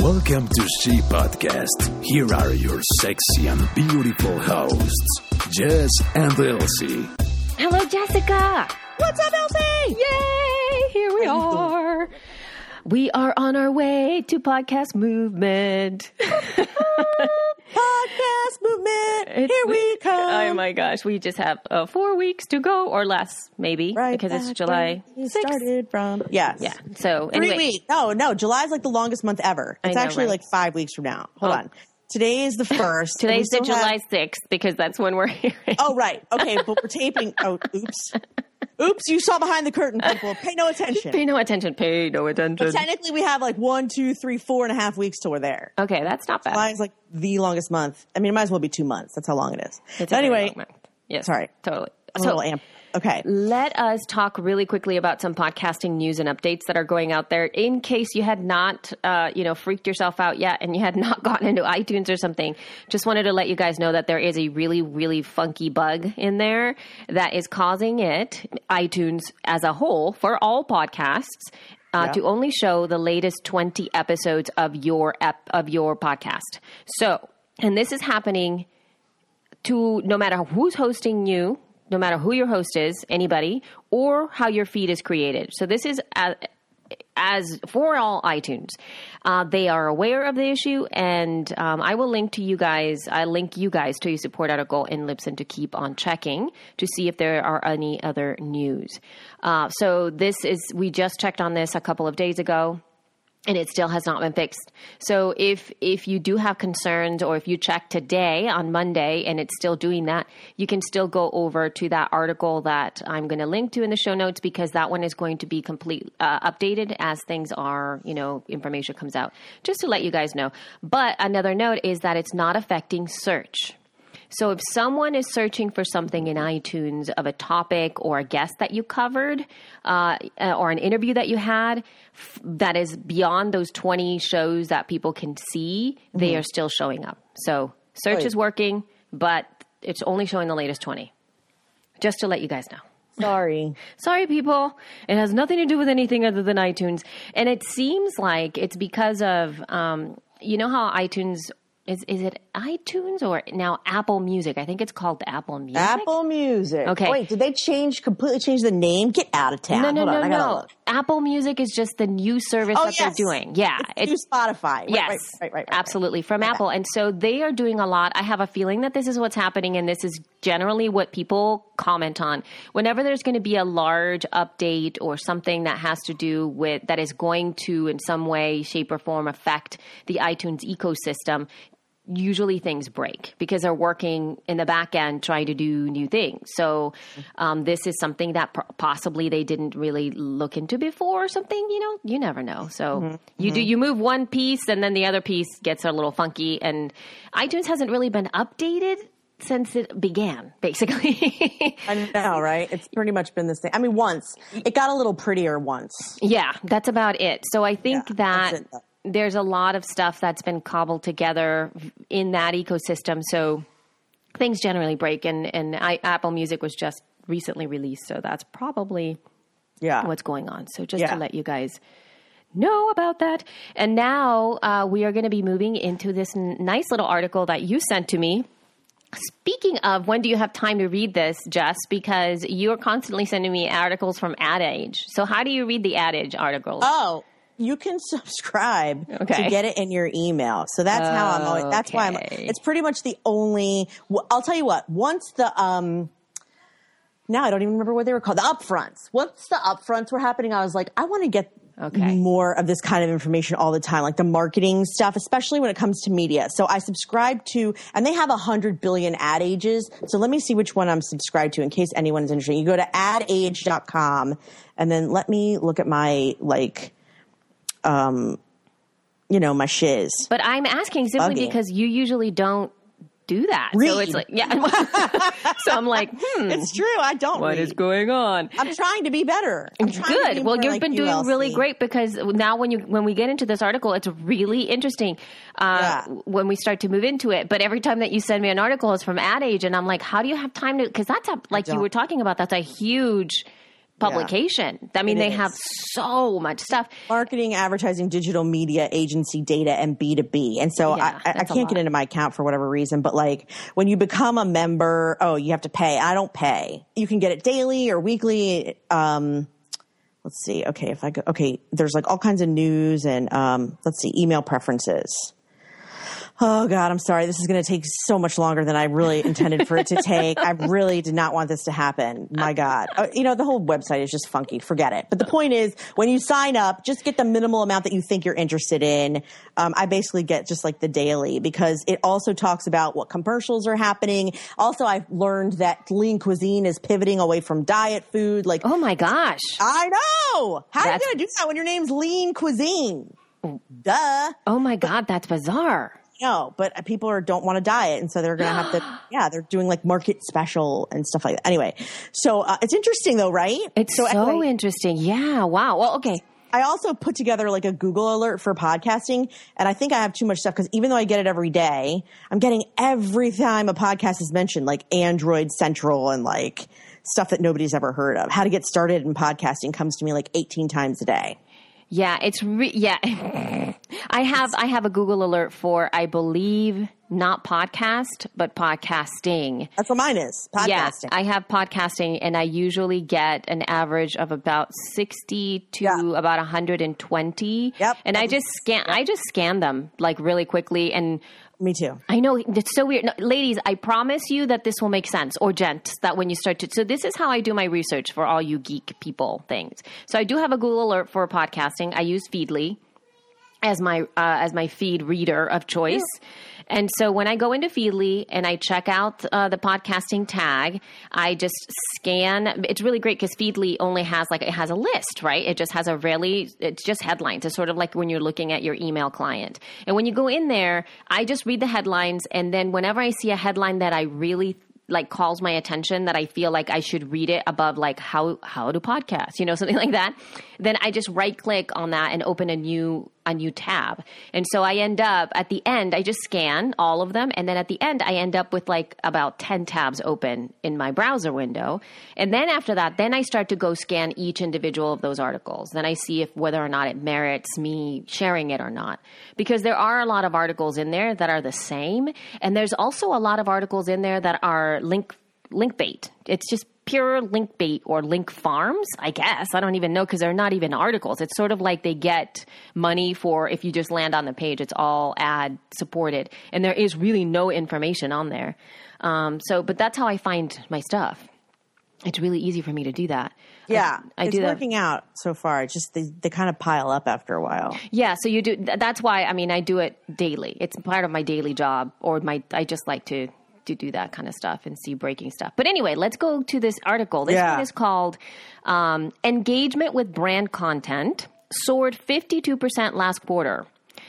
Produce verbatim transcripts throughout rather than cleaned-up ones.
Welcome to She Podcast. Here are your sexy and beautiful hosts, Jess and Elsie. Hello, Jessica. What's up, Elsie? Yay! Here we are. We are on our way to podcast movement. Podcast movement. It's, Here we come. Oh my gosh, we just have uh, four weeks to go or less, maybe, right because it's back July where we sixth. started from. Yes. Yeah. So Three anyway, weeks. No, no. July's like the longest month ever. I It's know, actually right? like five weeks from now. Hold Oh. on. Today is the first. and we today's the still July have- sixth because that's when we're here. Oh, right. Okay, but we're taping. Oh, oops. Oops, you saw behind the curtain, people. Pay no attention. Pay no attention. Pay no attention. But technically, we have like one, two, three, four and a half weeks till we're there. Okay, that's not bad. July's like the longest month. I mean, it might as well be two months. That's how long it is. It's But a very anyway, long month. Yes, sorry. totally. I'm So a little amp. Okay. let us talk really quickly about some podcasting news and updates that are going out there. In case you had not, uh, you know, freaked yourself out yet and you had not gotten into iTunes or something, just wanted to let you guys know that there is a really, really funky bug in there that is causing it, iTunes as a whole, for all podcasts, uh, Yeah. to only show the latest twenty episodes of your ep- of your podcast. So, and this is happening to no matter who's hosting you, no matter who your host is, anybody, or how your feed is created. So this is as, as for all iTunes. Uh, they are aware of the issue, and um, I will link to you guys, I link you guys to a support article in Libsyn to keep on checking to see if there are any other news. Uh, so this is, we just checked on this a couple of days ago. And it still has not been fixed. So if if you do have concerns, or if you check today on Monday and it's still doing that, you can still go over to that article that I'm going to link to in the show notes, because that one is going to be complete uh, updated as things are, you know, information comes out, just to let you guys know. But another note is that it's not affecting search. So if someone is searching for something in iTunes of a topic or a guest that you covered, uh, or an interview that you had f- that is beyond those twenty shows that people can see, mm-hmm. they are still showing up. So search Right. is working, but it's only showing the latest twenty. Just to let you guys know. Sorry. Sorry, people. It has nothing to do with anything other than iTunes. And it seems like it's because of, um, you know how iTunes... Is is it iTunes or now Apple Music? I think it's called Apple Music. Apple Music. Okay. Wait, did they change, completely change the name? Get out of town. No, no, Hold no, on, I gotta no. look. Apple Music is just the new service Oh, that yes. they're doing. Yeah. It's, new Spotify. Right, yes, right, right, right, right, absolutely, from right. Apple. And so they are doing a lot. I have a feeling that this is what's happening, and this is generally what people comment on. Whenever there's going to be a large update or something that has to do with, that is going to in some way, shape, or form affect the iTunes ecosystem, usually things break because they're working in the back end trying to do new things. So um, this is something that p- possibly they didn't really look into before or something, you know, you never know. So mm-hmm. you do, you move one piece and then the other piece gets a little funky, and iTunes hasn't really been updated since it began, basically. I know, right? It's pretty much been the same. I mean, once. It got a little prettier once. Yeah, that's about it. So I think Yeah, that... that's it. There's a lot of stuff that's been cobbled together in that ecosystem. So things generally break, and, and I, Apple Music was just recently released. So that's probably Yeah. what's going on. So just Yeah. to let you guys know about that. And now uh, we are going to be moving into this n- nice little article that you sent to me. Speaking of, when do you have time to read this, Jess? Because you're constantly sending me articles from Ad Age. So how do you read the Ad Age articles? Oh, you can subscribe Okay. to get it in your email. So that's how I'm always, that's why I'm, Okay. it's pretty much the only, well, I'll tell you what, once the, um, now I don't even remember what they were called, the upfronts. Once the upfronts were happening, I was like, I want to get Okay. more of this kind of information all the time, like the marketing stuff, especially when it comes to media. So I subscribe to, and they have a hundred billion ad ages. So let me see which one I'm subscribed to in case anyone's interested. You go to ad age dot com and then let me look at my, like, um, you know, my shiz. But I'm asking simply Bugging. because you usually don't do that. So Read. it's like, yeah. So I'm like, hmm. It's true. I don't What read. is going on? I'm trying to be better. I'm trying to Good. be Well, more you've like been you, doing really Elsie. great, because now when you when we get into this article, it's really interesting uh, Yeah. when we start to move into it. But every time that you send me an article, it's from Ad Age, and I'm like, how do you have time to? Because that's a, like you don't. were talking about. That's a huge publication. I mean, It they is. have so much stuff. Marketing, advertising, digital media, agency, data, and B two B. And so Yeah, I, I, I that's a can't get lot. into my account for whatever reason, but like when you become a member, oh, you have to pay. I don't pay. You can get it daily or weekly. Um, let's see. Okay. If I go, okay, there's like all kinds of news and, um, let's see, email preferences. Oh God, I'm sorry. This is going to take so much longer than I really intended for it to take. I really did not want this to happen. My God. Uh, you know, the whole website is just funky. Forget it. But the point is, when you sign up, just get the minimal amount that you think you're interested in. Um, I basically get just like the daily because it also talks about what commercials are happening. Also, I've learned that lean cuisine is pivoting away from diet food. Like, Oh my gosh. I know. How are you That's- going to do that when your name's Lean Cuisine? Duh. Oh my God, that's bizarre. No, but people are don't want to diet, and so they're going to have to. Yeah, they're doing like market special and stuff like that. Anyway, so uh, it's interesting though, right? It's so, anyway, interesting. Yeah. Wow. Well, okay. I also put together like a Google alert for podcasting, and I think I have too much stuff because even though I get it every day, I'm getting every time a podcast is mentioned, like Android Central and like stuff that nobody's ever heard of. How to get started in podcasting comes to me like eighteen times a day. Yeah, it's re- yeah. I have I have a Google alert for I believe not podcast but podcasting. That's what mine is. Podcasting. Yeah, I have podcasting, and I usually get an average of about sixty to Yeah. about one hundred twenty. Yep. And I just scan I just scan them like really quickly, and Me too. I know it's so weird. No, ladies, I promise you that this will make sense. Or gents, that when you start to, so this is how I do my research for all you geek people things. So I do have a Google alert for podcasting. I use Feedly as my, uh, as my feed reader of choice. And so when I go into Feedly and I check out uh, the podcasting tag, I just scan. It's really great because Feedly only has like, it has a list, right? It just has a really, it's just headlines. It's sort of like when you're looking at your email client. And when you go in there, I just read the headlines. And then whenever I see a headline that I really like calls my attention, that I feel like I should read it above like how, how to podcast, you know, something like that, then I just right click on that and open a new, a new tab. And so I end up at the end, I just scan all of them. And then at the end, I end up with like about ten tabs open in my browser window. And then after that, then I start to go scan each individual of those articles. Then I see if whether or not it merits me sharing it or not. Because there are a lot of articles in there that are the same. And there's also a lot of articles in there that are link, link bait. It's just pure link bait or link farms, I guess. I don't even know because they're not even articles. It's sort of like they get money for if you just land on the page, it's all ad supported. And there is really no information on there. Um, so, but that's how I find my stuff. It's really easy for me to do that. Yeah, I, I it's do that. working out so far. It's just they, they kind of pile up after a while. Yeah, so you do. th- That's why, I mean, I do it daily. It's part of my daily job, or my, I just like to to do that kind of stuff and see breaking stuff. But anyway, let's go to this article. This Yeah. one is called um, Engagement with Brand Content Soared fifty-two percent Last Quarter.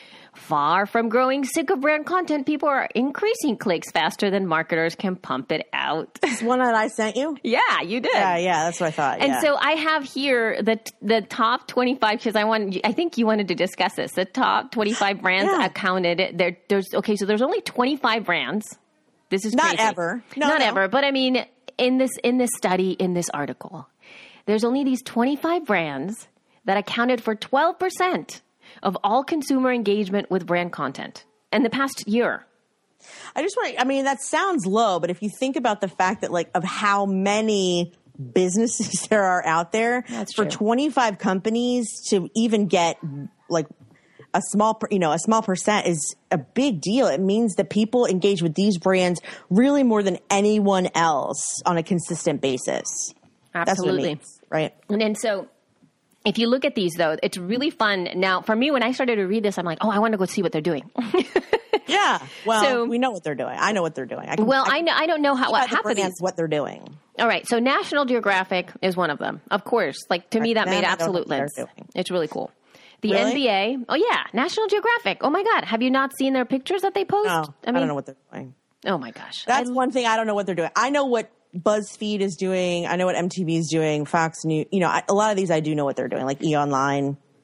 Far from growing sick of brand content, people are increasing clicks faster than marketers can pump it out. This one that I sent you? Yeah, you did. Yeah, yeah, that's what I thought. And yeah. so I have here the the top twenty-five, because I want, I think you wanted to discuss this. The top twenty-five brands Yeah. accounted. There, there's okay, so there's only twenty-five brands. This is Not crazy. ever. No, not no. ever. But I mean, in this in this study, in this article, there's only these twenty-five brands that accounted for twelve percent of all consumer engagement with brand content in the past year. I just want to, I mean, that sounds low, but if you think about the fact that like of how many businesses there are out there, That's for true. twenty-five companies to even get like a small, per- you know, a small percent is a big deal. It means that people engage with these brands really more than anyone else on a consistent basis. That's what it Absolutely. means, right? And then so if you look at these, though, it's really fun. Now, for me, when I started to read this, I'm like, oh, I want to go see what they're doing. Yeah. Well, So- we know what they're doing. I know what they're doing. I can, well, I, I, know, I don't know how what the happened. brands, what they're doing. All right, so National Geographic is one of them. Of course. Like, to me, that Then made I don't know absolute what they're sense. doing. It's really cool. The Really? N B A. Oh, yeah. National Geographic. Oh, my God. Have you not seen their pictures that they post? No, I, don't know what they're doing. Oh, my gosh. That's I- one thing I don't know what they're doing. I know what BuzzFeed is doing. I know what M T V is doing. Fox News. You know, I, a lot of these I do know what they're doing, like E! Online.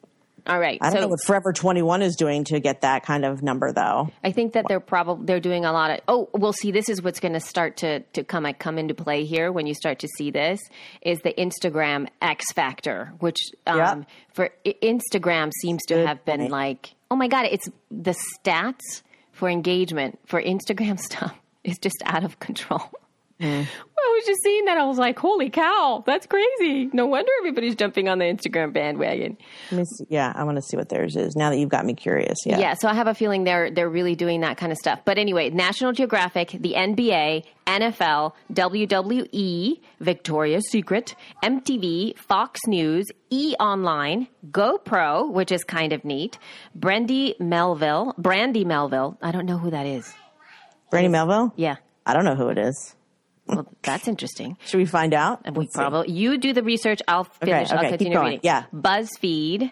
All right. I don't so know what Forever twenty-one is doing to get that kind of number, though. I think that they're probably they're doing a lot of. Oh, well, see, this is what's going to start to to come come into play here when you start to see this is the Instagram X factor, which um, Yep. for I- Instagram seems to Good have been point. like, oh my god, it's the stats for engagement for Instagram stuff is just out of control. Mm. Well, I was just seeing that. I was like, holy cow, that's crazy. No wonder everybody's jumping on the Instagram bandwagon. Let me see. Yeah, I want to see what theirs is now that you've got me curious. Yeah. Yeah, so I have a feeling they're they're really doing that kind of stuff. But anyway, National Geographic, the N B A, N F L, W W E, Victoria's Secret, M T V, Fox News, E! Online, GoPro, which is kind of neat, Brandy Melville, Brandy Melville. I don't know who that is. Brandy Melville? Yeah, I don't know who it is. well, that's interesting. Should we find out? And we Let's see. probably you do the research. I'll finish. okay, I'll keep continue going. reading. Yeah. BuzzFeed,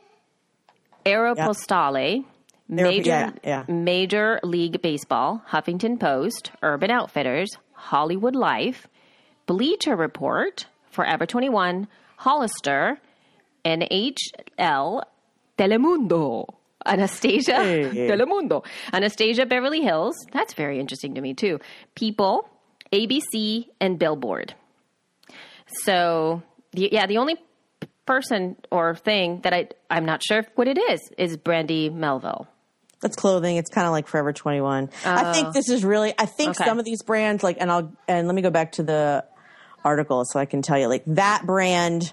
Aeropostale, Major yeah, yeah. Major League Baseball, Huffington Post, Urban Outfitters, Hollywood Life, Bleacher Report, Forever twenty-one, Hollister, N H L, Telemundo. Anastasia Hey. Telemundo, Anastasia Beverly Hills. That's very interesting to me too. People, A B C, and Billboard. So, the, yeah, the only person or thing that I I'm not sure what it is is Brandy Melville. That's clothing. It's kind of like Forever twenty-one. I think this is really, I think Okay. some of these brands, like, and I'll, and let me go back to the article so I can tell you, like, that brand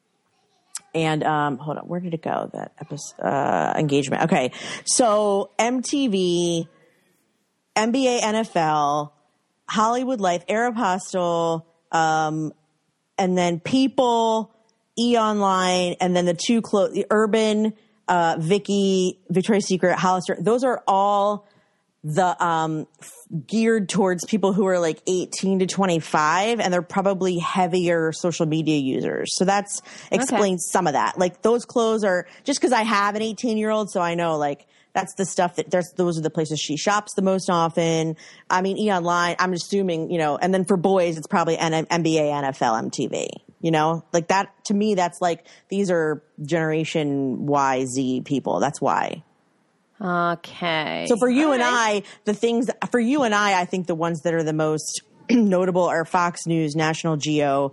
and, um, hold on, where did it go? That episode, uh, engagement. Okay. So M T V, N B A, N F L, Hollywood Life, Aeropostale, um, and then People, E! Online, and then the two clo- the Urban, uh, Vicky, Victoria's Secret, Hollister. Those are all the um, f- geared towards people who are like eighteen to twenty-five, and they're probably heavier social media users. So that's explains some of that. Like those clothes are just because I have an eighteen year old, so I know like that's the stuff that there's those are the places she shops the most often. I mean, E! Online, I'm assuming, you know, and then for boys, it's probably N- N B A, N F L, M T V. You know, like that to me, that's like these are Generation Y, Z people. That's why. Okay. So for you All and right. I, the things for you and I, I think the ones that are the most notable are Fox News, National Geo,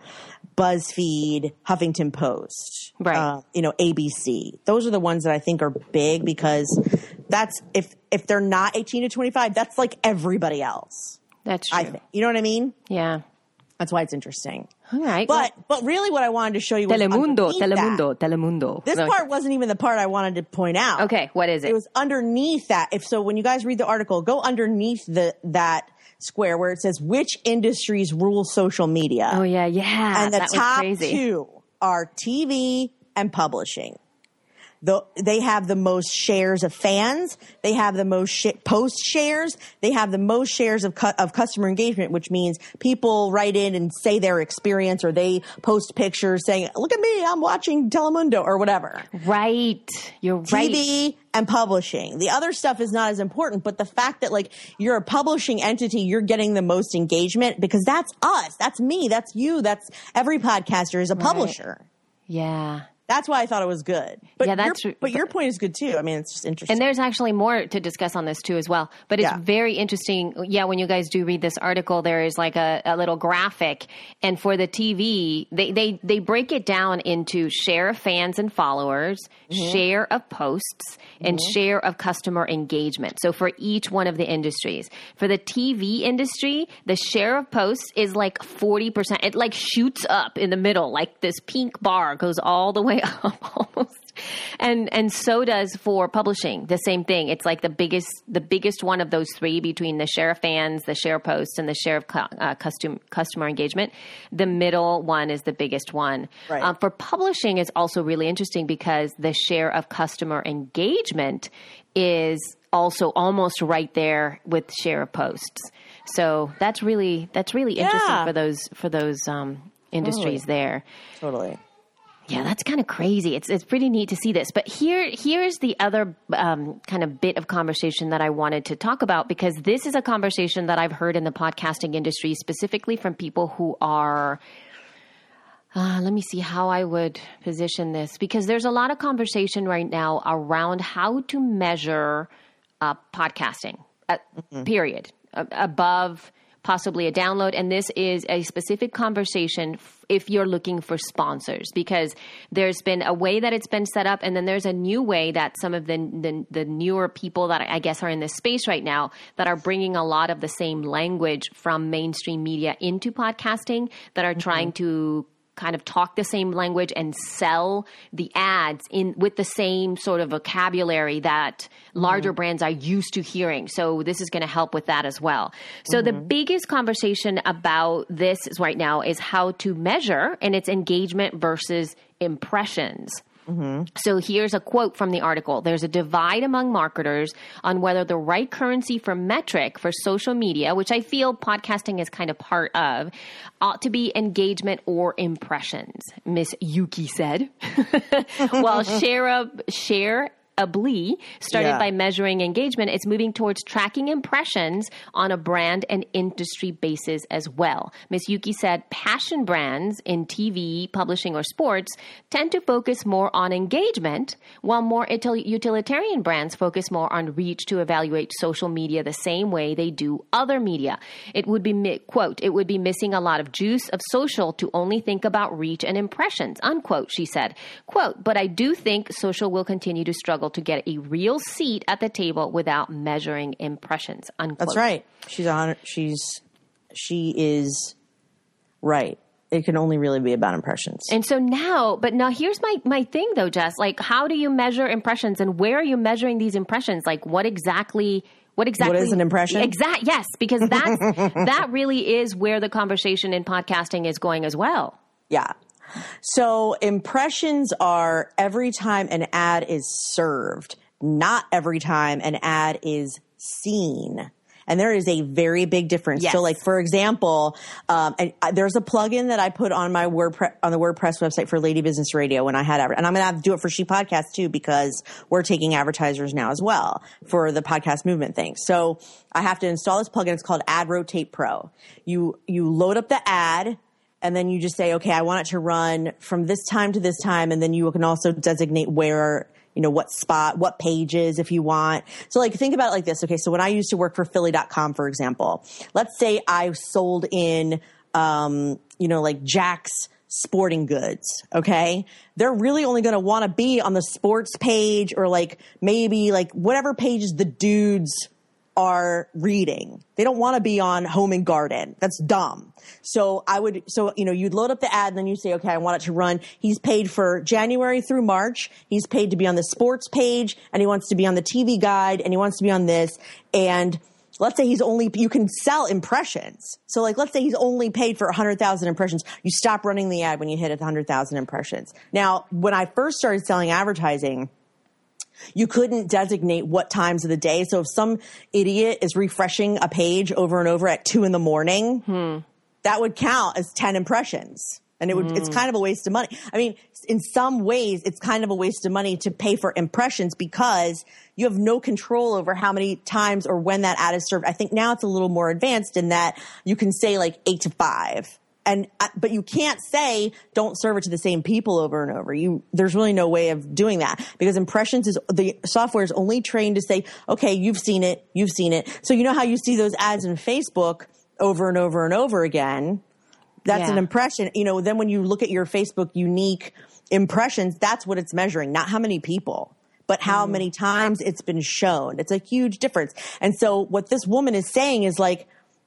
BuzzFeed, Huffington Post, Right. uh, you know, A B C. Those are the ones that I think are big because that's if if they're not eighteen to twenty-five, that's like everybody else. That's true. I think. You know what I mean? Yeah. That's why it's interesting. All right. But but really, what I wanted to show you was Telemundo, underneath that. Telemundo, Telemundo. This No, part wasn't even the part I wanted to point out. Okay, what is it? It was underneath that. If so, when you guys read the article, go underneath the that square where it says which industries rule social media. Oh yeah, yeah. and the that was top crazy. two are T V and publishing. The, they have the most shares of fans. They have the most sh- post shares. They have the most shares of cu- of customer engagement, which means people write in and say their experience, or they post pictures saying, "Look at me, I'm watching Telemundo," or whatever. Right. You're right. T V and publishing. The other stuff is not as important, but the fact that like you're a publishing entity, you're getting the most engagement because that's us. That's me. That's you. That's every podcaster is a publisher. Yeah. That's why I thought it was good. But Yeah, that's your, true. But your point is good too. I mean, it's just interesting. And there's actually more to discuss on this too as well. But it's Yeah. very interesting. Yeah, when you guys do read this article, there is like a, a little graphic. And for the T V, they, they, they break it down into share of fans and followers, Mm-hmm. share of posts, and share of customer engagement. So for each one of the industries. For the T V industry, the share of posts is like forty percent. It like shoots up in the middle, like this pink bar goes all the way up almost. And and so does for publishing, the same thing. It's like the biggest the biggest one of those three between the share of fans, the share of posts, and the share of cu- uh, custom, customer engagement. The middle one is the biggest one. Right. Um, for publishing is also really interesting because the share of customer engagement is also almost right there with share of posts. So that's really that's really interesting Yeah. for those for those um, industries Totally. there. totally. Yeah, that's kind of crazy. It's it's pretty neat to see this. But here here's the other um, kind of bit of conversation that I wanted to talk about, because this is a conversation that I've heard in the podcasting industry, specifically from people who are uh, uh, let me see how I would position this, because there's a lot of conversation right now around how to measure uh, podcasting, uh, mm-hmm. period, uh, above possibly a download. And this is a specific conversation f- if you're looking for sponsors, because there's been a way that it's been set up. And then there's a new way that some of the, the, the newer people that I guess are in this space right now that are bringing a lot of the same language from mainstream media into podcasting, that are mm-hmm. trying to kind of talk the same language and sell the ads in with the same sort of vocabulary that larger mm-hmm. brands are used to hearing. So this is going to help with that as well. So mm-hmm. the biggest conversation about this right now is how to measure, and it's engagement versus impressions. Mm-hmm. So here's a quote from the article. There's a divide among marketers on whether the right currency for metric for social media, which I feel podcasting is kind of part of, ought to be engagement or impressions, Miss Yuki said. While Share Share Abli started yeah. by measuring engagement, it's moving towards tracking impressions on a brand and industry basis as well. Miz Yuki said passion brands in T V, publishing, or sports tend to focus more on engagement, while more utilitarian brands focus more on reach to evaluate social media the same way they do other media. It would be, quote, it would be missing a lot of juice of social to only think about reach and impressions, unquote, she said. Quote, but I do think social will continue to struggle to get a real seat at the table without measuring impressions, unquote. That's right. She's on. She's she is right. It can only really be about impressions. And so now, but now here's my my thing though, Jess. Like, how do you measure impressions, and where are you measuring these impressions? Like, what exactly? What exactly? What is an impression? Exact. Yes, because that's that really is where the conversation in podcasting is going as well. Yeah. So impressions are every time an ad is served, not every time an ad is seen. And there is a very big difference. Yes. So like, for example, um, and there's a plugin that I put on my WordPress, on the WordPress website for Lady Business Radio when I had, and I'm going to have to do it for She Podcast too, because we're taking advertisers now as well for the podcast movement thing. So I have to install this plugin. It's called Ad Rotate Pro. You, you load up the ad, and then you just say, okay, I want it to run from this time to this time. And then you can also designate where, you know, what spot, what pages if you want. So like, think about it like this. Okay. So when I used to work for Philly dot com, for example, let's say I sold in, um, you know, like Jack's Sporting Goods. Okay. They're really only going to want to be on the sports page, or like maybe like whatever pages the dudes are reading. They don't want to be on Home and Garden. That's dumb. So I would, so, you know, you'd load up the ad and then you say, okay, I want it to run. He's paid for January through March. He's paid to be on the sports page, and he wants to be on the T V guide, and he wants to be on this. And let's say he's only, you can sell impressions. So like, let's say he's only paid for one hundred thousand impressions. You stop running the ad when you hit one hundred thousand impressions. Now, when I first started selling advertising, you couldn't designate what times of the day. So if some idiot is refreshing a page over and over at two in the morning, hmm. that would count as ten impressions. And it would, mm. it's kind of a waste of money. I mean, in some ways, it's kind of a waste of money to pay for impressions, because you have no control over how many times or when that ad is served. I think now it's a little more advanced in that you can say like eight to five. And, but you can't say don't serve it to the same people over and over. You, there's really no way of doing that, because impressions is, the software is only trained to say, okay, you've seen it, you've seen it. So you know how you see those ads in Facebook over and over and over again? That's yeah. an impression. You know, then when you look at your Facebook unique impressions, that's what it's measuring, not how many people, but how mm. many times it's been shown. It's a huge difference. And so what this woman is saying is like,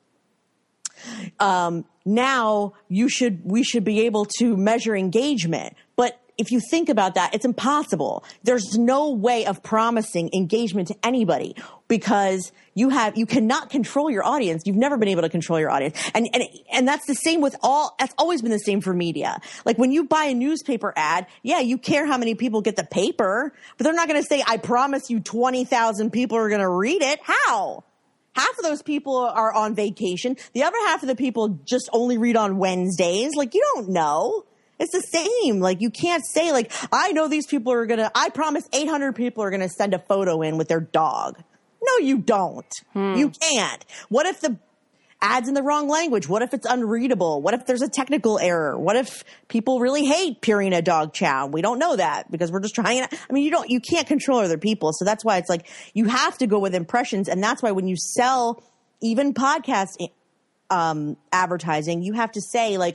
um, now you should, we should be able to measure engagement. But if you think about that, it's impossible. There's no way of promising engagement to anybody, because you have, you cannot control your audience. You've never been able to control your audience. And, and, and that's the same with all, that's always been the same for media. Like when you buy a newspaper ad, yeah, you care how many people get the paper, but they're not going to say, I promise you twenty thousand people are going to read it. How? Half of those people are on vacation. The other half of the people just only read on Wednesdays. Like, you don't know. It's the same. Like, you can't say, like, I know these people are going to, I promise eight hundred people are going to send a photo in with their dog. No, you don't. Hmm. You can't. What if the ads in the wrong language? What if it's unreadable? What if there's a technical error? What if people really hate Purina Dog Chow? We don't know that because we're just trying it. I mean, you don't, you can't control other people. So that's why it's like, you have to go with impressions. And that's why when you sell even podcast um, advertising, you have to say like,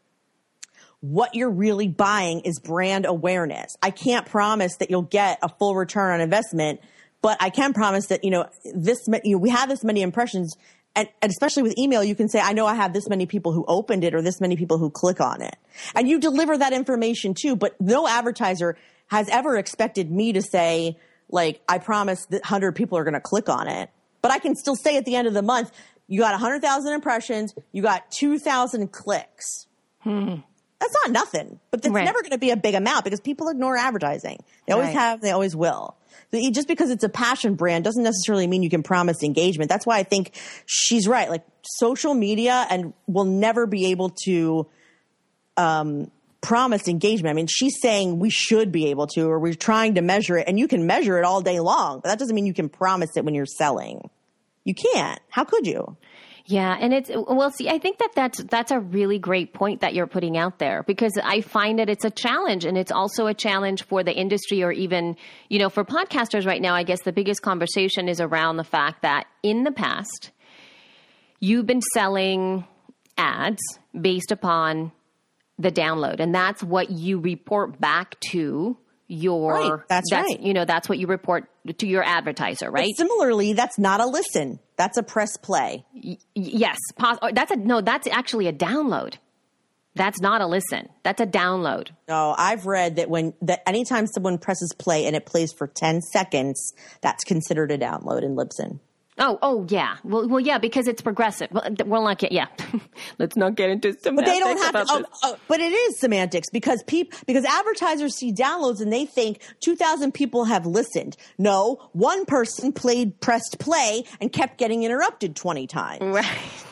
what you're really buying is brand awareness. I can't promise that you'll get a full return on investment, but I can promise that, you know, this, you know, we have this many impressions, and, and especially with email, you can say, I know I have this many people who opened it or this many people who click on it. And you deliver that information too, but no advertiser has ever expected me to say, like, I promise that one hundred people are going to click on it. But I can still say at the end of the month, you got one hundred thousand impressions, you got two thousand clicks. Hmm. That's not nothing, but that's right. Never going to be a big amount because people ignore advertising. They always right. have, they always will. So just because it's a passion brand doesn't necessarily mean you can promise engagement. That's why I think she's right. Like social media and will never be able to um, promise engagement. I mean, she's saying we should be able to, or we're trying to measure it, and you can measure it all day long, but that doesn't mean you can promise it when you're selling. You can't. How could you? Yeah. And it's, well, see, I think that that's, that's a really great point that you're putting out there, because I find that it's a challenge, and it's also a challenge for the industry, or even, you know, for podcasters right now. I guess the biggest conversation is around the fact that in the past, you've been selling ads based upon the download, and that's what you report back to your, right. that's, that's right. You know, that's what you report to your advertiser, right? But similarly, that's not a listen. That's a press play. Y- yes. Pos- that's a, no, that's actually a download. That's not a listen. That's a download. No, I've read that when, that anytime someone presses play and it plays for ten seconds, that's considered a download in Libsyn. Oh, oh, yeah. Well, well, yeah, because it's progressive. Well, we'll not get, yeah. Let's not get into semantics. But they don't have to, oh, oh, but it is semantics because people, because advertisers see downloads and they think two thousand people have listened. No, one person played, pressed play and kept getting interrupted twenty times. Right.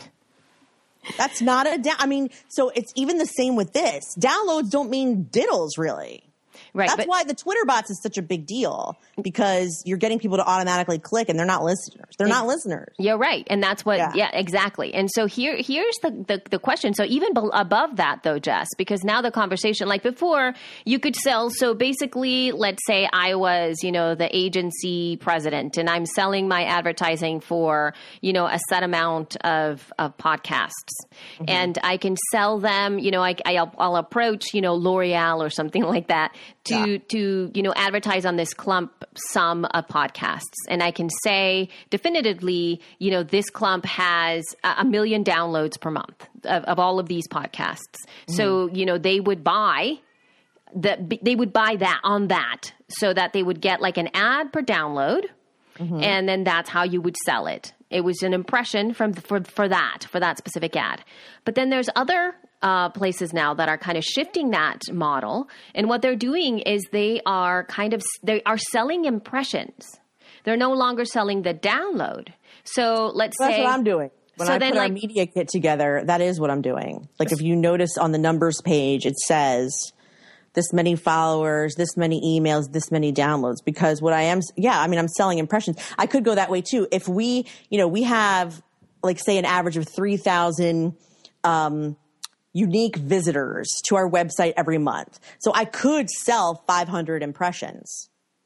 That's not a, da- I mean, so it's even the same with this. Downloads don't mean diddles, really. Right. That's but, why the Twitter bots is such a big deal, because you're getting people to automatically click and they're not listeners. They're not listeners. You're right. And that's what, yeah, yeah exactly. And so here, here's the, the, the question. So even be- above that though, Jess, because now the conversation, like before, you could sell. So basically, let's say I was, you know, the agency president and I'm selling my advertising for, you know, a set amount of, of podcasts. Mm-hmm. And I can sell them, you know, I, I'll, I'll approach, you know, L'Oreal or something like that to, yeah. to, you know, advertise on this clump sum of podcasts. And I can say definitively, you know, this clump has a million downloads per month of, of all of these podcasts. Mm-hmm. So, you know, they would buy the, they would buy that on that so that they would get like an ad per download. Mm-hmm. And then that's how you would sell it. It was an impression from for, for that, for that specific ad. But then there's other Uh, places now that are kind of shifting that model. And what they're doing is they are kind of, they are selling impressions. They're no longer selling the download. So let's well, say. That's what I'm doing. When so I then put like, our media kit together, that is what I'm doing. Like if you notice on the numbers page, it says this many followers, this many emails, this many downloads, because what I am, yeah, I mean, I'm selling impressions. I could go that way too. If we, you know, we have like say an average of three thousand, um, unique visitors to our website every month. So I could sell five hundred impressions.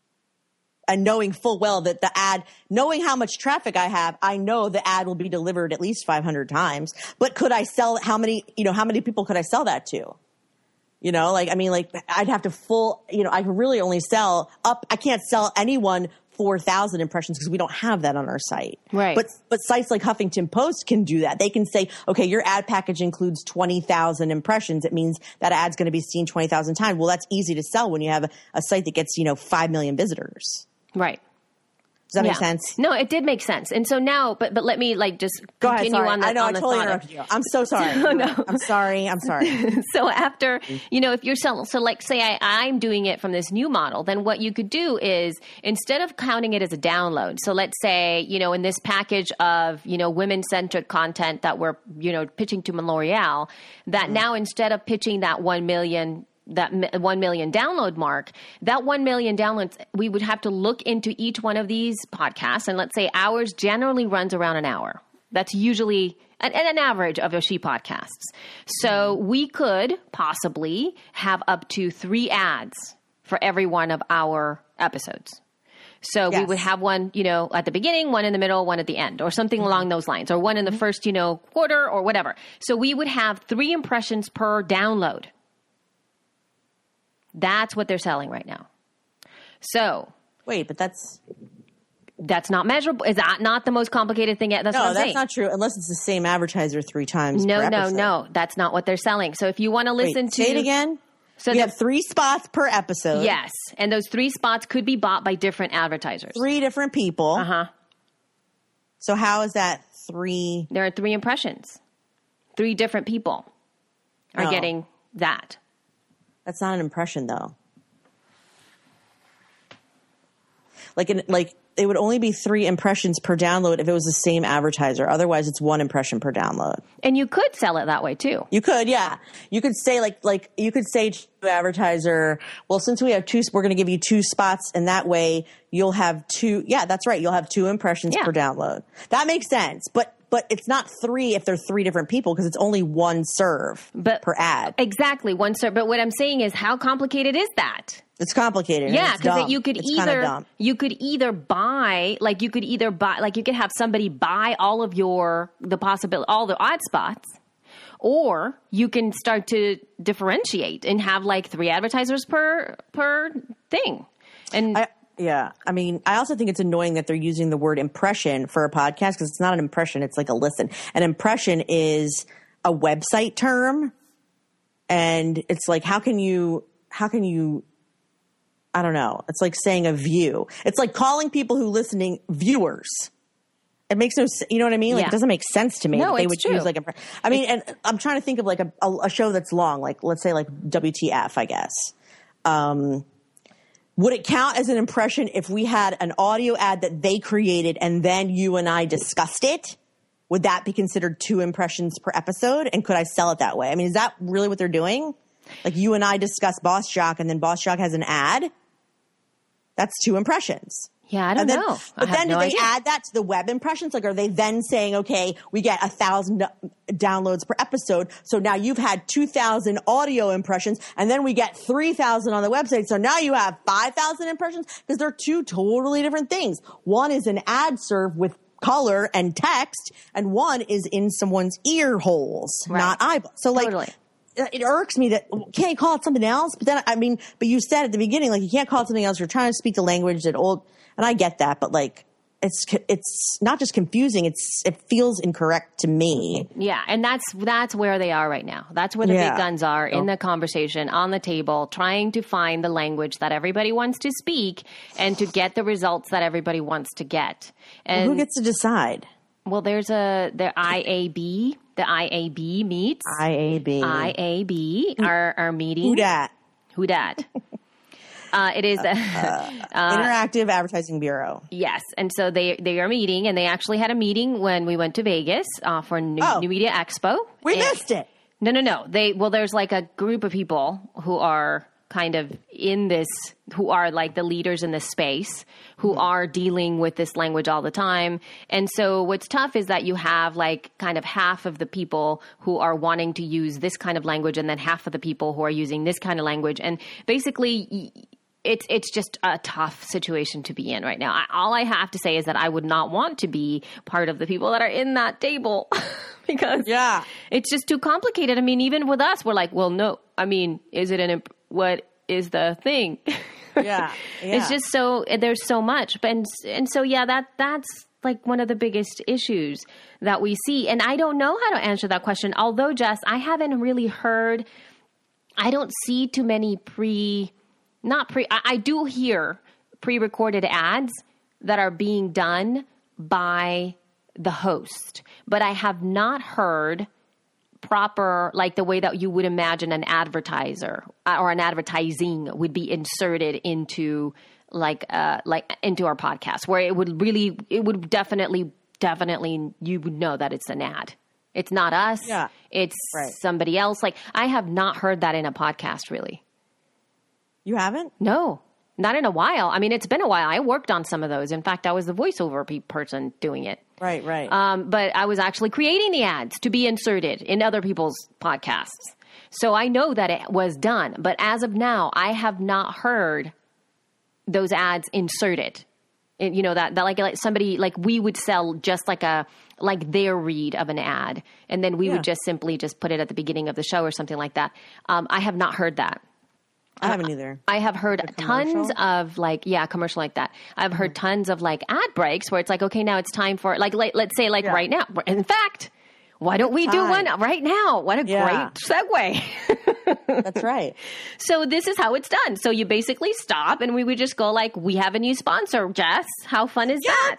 And knowing full well that the ad, knowing how much traffic I have, I know the ad will be delivered at least five hundred times. But could I sell, how many, you know, how many people could I sell that to? You know, like, I mean, like I'd have to full, you know, I could really only sell up, I can't sell anyone four thousand impressions because we don't have that on our site. Right. But but sites like Huffington Post can do that. They can say, okay, your ad package includes twenty thousand impressions. It means that ad's going to be seen twenty thousand times. Well, that's easy to sell when you have a, a site that gets, you know, five million visitors. Right. Does that yeah. make sense? No, it did make sense. And so now, but but let me like just Go continue ahead, on the I know on I the totally thought interrupted of, you. I'm so sorry. No, no. I'm sorry. I'm sorry. So after, you know, if you're selling, so like say I, I'm doing it from this new model, then what you could do is instead of counting it as a download, so let's say, you know, in this package of, you know, women-centered content that we're, you know, pitching to L'Oreal, that mm-hmm. now instead of pitching that one million that one million download mark, that one million downloads, we would have to look into each one of these podcasts. And let's say ours generally runs around an hour. That's usually an, an average of She Podcasts. So we could possibly have up to three ads for every one of our episodes. So yes. we would have one, you know, at the beginning, one in the middle, one at the end, or something mm-hmm. along those lines, or one in the first, you know, quarter or whatever. So we would have three impressions per download. That's what they're selling right now. So wait, but that's that's not measurable. Is that not the most complicated thing yet? That's no, what I'm that's saying. not true. Unless it's the same advertiser three times. No, per no, episode. no. That's not what they're selling. So if you want to listen wait, to say it again. So you the, have three spots per episode. Yes, and those three spots could be bought by different advertisers. Three different people. Uh huh. So how is that three? There are three impressions. Three different people are No. getting that. That's not an impression, though. Like, an, like it would only be three impressions per download if it was the same advertiser. Otherwise, it's one impression per download. And you could sell it that way too. You could, yeah. You could say like, like you could say to the advertiser, well, since we have two, we're going to give you two spots, and that way you'll have two. Yeah, that's right. You'll have two impressions Yeah. per download. That makes sense. But but it's not three if they're three different people because it's only one serve But per ad. Exactly, one serve. But what I'm saying is, how complicated is that? It's complicated. Yeah, because you could it's either dumb. you could either buy like you could either buy like you could have somebody buy all of your the possibility all the ad spots, or you can start to differentiate and have like three advertisers per per thing. And I, yeah, I mean, I also think it's annoying that they're using the word impression for a podcast because it's not an impression; it's like a listen. An impression is a website term, and it's like how can you how can you I don't know. It's like saying a view. It's like calling people who listening viewers. It makes no, you know what I mean? Like Yeah. it doesn't make sense to me. No, that they it's would true. use like a. I mean, and I'm trying to think of like a, a, a show that's long, like let's say like W T F, I guess. Um, would it count as an impression if we had an audio ad that they created and then you and I discussed it? Would that be considered two impressions per episode? And could I sell it that way? I mean, is that really what they're doing? Like you and I discuss Boss Jock, and then Boss Jock has an ad. That's two impressions. yeah, I don't And then, know. I But have then no do they idea. add that to the web impressions? Like, are they then saying, okay, we get a thousand do- downloads per episode, so now you've had two thousand audio impressions, and then we get three thousand on the website, so now you have five thousand impressions? Because they're two totally different things. One is an ad serve with color and text, and one is in someone's ear holes, Right. not eyeballs. So, like, Totally. it irks me that can't you call it something else? But then I mean, but you said at the beginning, like you can't call it something else. You're trying to speak the language that old, and I get that, but like it's it's not just confusing. It's it feels incorrect to me. Yeah, and that's that's where they are right now. That's where the Yeah. big guns are in the conversation, on the table, trying to find the language that everybody wants to speak and to get the results that everybody wants to get. And Who gets to decide? well, there's a the I A B. The I A B meets. I A B. I A B are are meeting. Who dat? Who dat? Uh, it is, uh, Interactive Advertising Bureau. yes. And so they, they are meeting, and they actually had a meeting when we went to Vegas uh, for New, Oh. New Media Expo. We And- missed it. No, no, no. They, well, there's like a group of people who are kind of in this, who are like the leaders in this space, who Mm-hmm. are dealing with this language all the time. And so what's tough is that you have like kind of half of the people who are wanting to use this kind of language, and then half of the people who are using this kind of language. And basically, y- it's it's just a tough situation to be in right now. I, all I have to say is that I would not want to be part of the people that are in that table because Yeah. it's just too complicated. I mean, even with us, we're like, well, no. I mean, is it an imp- what is the thing? Yeah. It's Yeah. just so there's so much, and and so yeah, that that's like one of the biggest issues that we see. And I don't know how to answer that question. Although, Jess, I haven't really heard. I don't see too many pre, not pre. I, I do hear pre-recorded ads that are being done by the host, but I have not heard proper, like the way that you would imagine an advertiser uh, or an advertising would be inserted into like uh like into our podcast, where it would really it would definitely definitely you would know that it's an ad. It's not us. Yeah. It's Right. somebody else. Like I have not heard that in a podcast really. You haven't? No, not in a while. I mean, it's been a while. I worked on some of those. In fact, I was the voiceover pe- person doing it. Right, right. Um, but I was actually creating the ads to be inserted in other people's podcasts. So I know that it was done. But as of now, I have not heard those ads inserted. And, you know, that, that like, like somebody, like we would sell just like a, like their read of an ad. And then we Yeah. would just simply just put it at the beginning of the show or something like that. Um, I have not heard that. I haven't either. I have heard tons commercial? of like, yeah, commercial like that. I've heard Mm-hmm. tons of like ad breaks where it's like, okay, now it's time for like, like let's say like Yeah. right now. In fact, why don't we do Time. one right now? What a Yeah. great segue. That's right. So this is how it's done. So you basically stop and we would just go like, we have a new sponsor, Jess. How fun is that?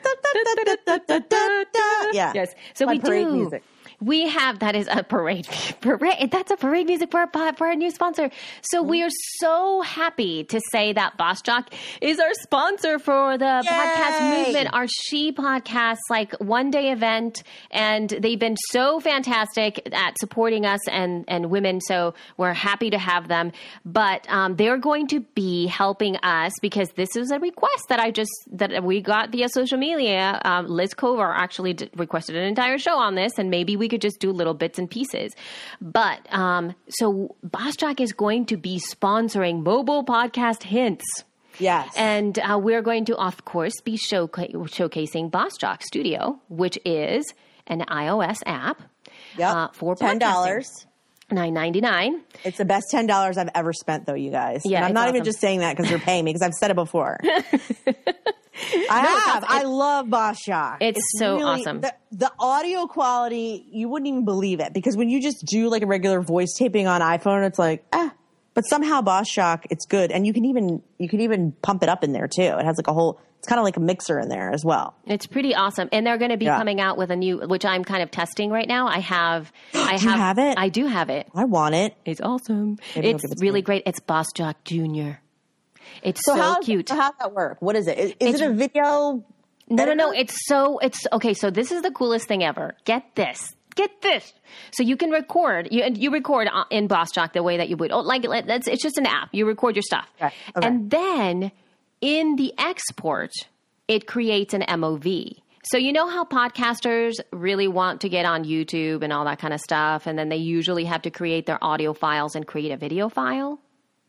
Yeah. Yes. So My we parade do. music. We have, that is a parade, parade. That's a parade music for our, pod- for our new sponsor. So we are so happy to say that Boss Jock is our sponsor for the Yay! podcast movement, our She podcast, like one day event. And they've been so fantastic at supporting us and, and women. So we're happy to have them. But um, they're going to be helping us because this is a request that I just, that we got via social media. Um, Liz Kovar actually d- requested an entire show on this, and maybe we could just do little bits and pieces. But um, so Boss Jock is going to be sponsoring Mobile Podcast Hints. Yes. And uh, we're going to, of course, be showca- showcasing Boss Jock Studio, which is an iOS app Yep. uh, for ten dollars. nine ninety-nine. It's the best ten dollars I've ever spent, though, you guys. Yeah, And I'm it's not awesome. even just saying that because you're paying me, because I've said it before. I No, have. it's- I love Boss Jock. It's so awesome. The, the audio quality, you wouldn't even believe it, because when you just do like a regular voice taping on iPhone, it's like, ah. But somehow Boss Jock, it's good, and you can even you can even pump it up in there too. It has like a whole. It's kind of like a mixer in there as well. It's pretty awesome. And they're going to be Yeah. coming out with a new, which I'm kind of testing right now. I have, I Do you have, have it? I do have it. I want it. It's awesome. Maybe you'll It's give it to really me. great. It's Boss Jock Junior It's so, how cute. So how's that work? What is it? Is, is It's- it a video? No, no, no. editor? It's so, it's okay. So this is the coolest thing ever. Get this. Get this. So you can record, you, you record uh, in Boss Jock the way that you would. Oh, like, let- that's, it's just an app. You record your stuff. Okay, okay. And then in the export, it creates an M O V. So you know how podcasters really want to get on YouTube and all that kind of stuff, and then they usually have to create their audio files and create a video file,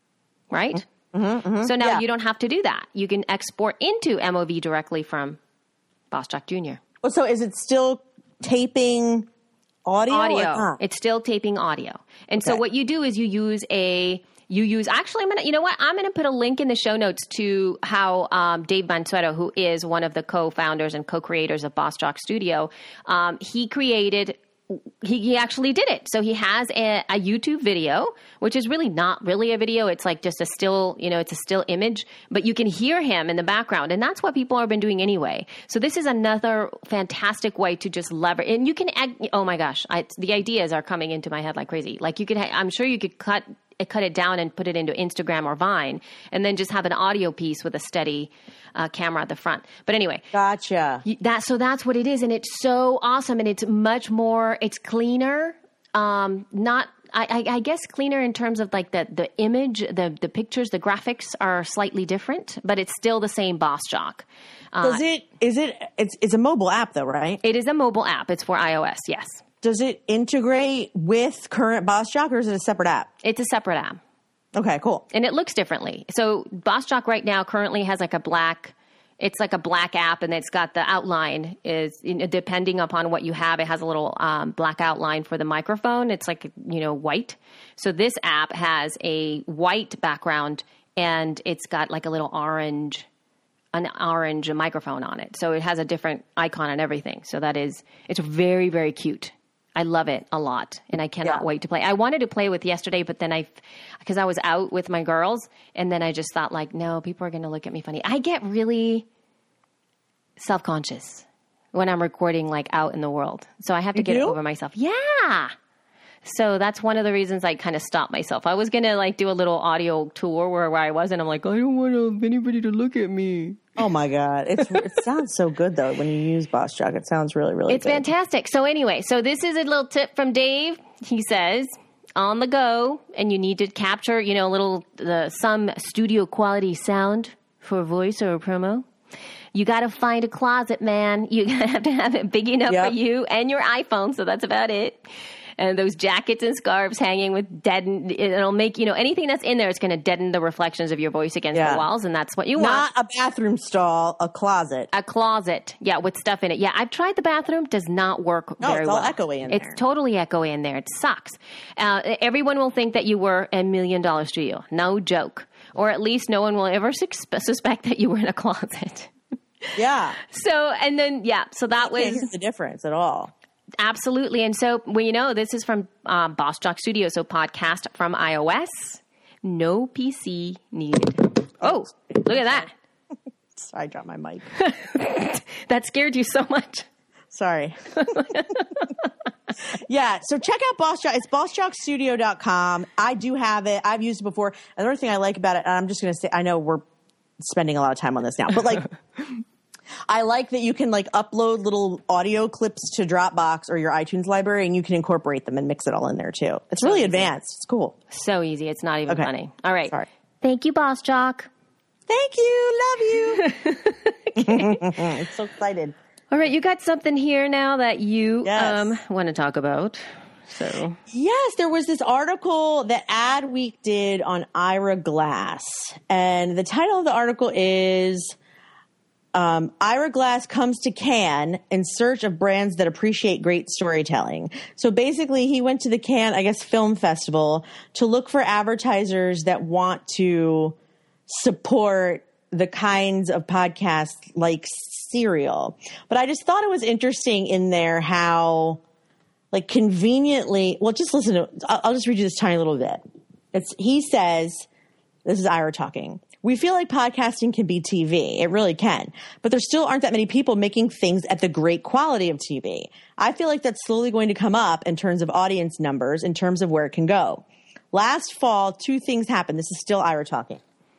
right? Mm-hmm, mm-hmm. So now Yeah. you don't have to do that. You can export into M O V directly from Boss Jock Junior Well, so is it still taping audio? or Audio. not? It's still taping audio. And so Okay. what you do is you use a you use actually I'm gonna you know what I'm gonna put a link in the show notes to how um, Dave Mansueto, who is one of the co-founders and co-creators of Boss Jock Studio, um, he created. He, he actually did it. So he has a, a YouTube video, which is really not really a video. It's like just a still, you know, it's a still image, but you can hear him in the background. And that's what people have been doing anyway. So this is another fantastic way to just leverage. And you can add, oh my gosh, I, the ideas are coming into my head like crazy. Like you could, ha- I'm sure you could cut cut it down and put it into Instagram or Vine, and then just have an audio piece with a steady uh, camera at the front. But anyway, Gotcha. that so that's what it is, and it's so awesome, and it's much more. It's cleaner. Um, not I, I, I guess cleaner in terms of like the the image, the the pictures, the graphics are slightly different, but it's still the same Boss Jock. Uh, Does it? Is it? It's it's a mobile app though, right? it is a mobile app. It's for iOS. Yes, Does it integrate with current Boss Jock, or is it a separate app? it's a separate app. Okay, cool. And it looks differently. So Boss Jock right now currently has like a black, it's like a black app, and it's got the outline is, you know, depending upon what you have, it has a little um, black outline for the microphone. It's like, you know, white. So this app has a white background, and it's got like a little orange, an orange microphone on it. So it has a different icon and everything. So that is, it's very, very cute. I love it a lot, and I cannot Yeah. wait to play. I wanted to play with yesterday, but then I, because I was out with my girls, and then I just thought like, no, people are going to look at me funny. I get really self-conscious when I'm recording like out in the world. So I have to You get it do? over myself. Yeah. So that's one of the reasons I kind of stopped myself. I was going to like do a little audio tour where, where I was, and I'm like, I don't want anybody to look at me. Oh my god, it's it sounds so good though when you use Boss Jock. It sounds really really. It's good. fantastic. So anyway, so this is a little tip from Dave. He says, on the go, and you need to capture, you know, a little, the, some studio quality sound for a voice or a promo. You got to find a closet, man. You have to have it big enough Yep. for you and your iPhone. So that's about it. And those jackets and scarves hanging with deaden, it'll make, you know, anything that's in there, it's going to deaden the reflections of your voice against Yeah. the walls. And that's what you Not want. a bathroom stall, a closet. A closet. Yeah, with stuff in it. Yeah, I've tried the bathroom. Does not work No, very it's all well. echoey in It's there. totally echoey in there. It sucks. Uh, everyone will think that you were a million dollar studio. No joke. Or at least no one will ever sus- suspect that you were in a closet. Yeah. So, and then, yeah, so that Can't was hear the difference at all. absolutely. And so, well, you know, this is from um, Boss Jock Studio. So podcast from iOS, no P C needed. Oh, look at that. Sorry, I dropped my mic. That scared you so much. Sorry. Yeah, so check out Boss Jock. It's boss jock studio dot com. I do have it. I've used it before. Another thing I like about it, and I'm just going to say, I know we're spending a lot of time on this now, but like, I like that you can like upload little audio clips to Dropbox or your iTunes library, and you can incorporate them and mix it all in there too. It's really advanced. It's cool. So easy. It's not even Okay. funny. All right. Sorry. Thank you, Boss Jock. Thank you. Love you. I'm so excited. All right. You got something here now that you Yes. um, want to talk about. So Yes, there was this article that Adweek did on Ira Glass. And the title of the article is um, Ira Glass comes to Cannes in search of brands that appreciate great storytelling. So basically, he went to the Cannes, I guess, Film Festival to look for advertisers that want to support the kinds of podcasts like Serial. But I just thought it was interesting in there how, like, conveniently, well, just listen to, I'll, I'll just read you this tiny little bit. It's, he says, this is Ira talking. We feel like podcasting can be T V. It really can. But there still aren't that many people making things at the great quality of T V. I feel like that's slowly going to come up in terms of audience numbers, in terms of where it can go. Last fall, two things happened. This is still Ira talking.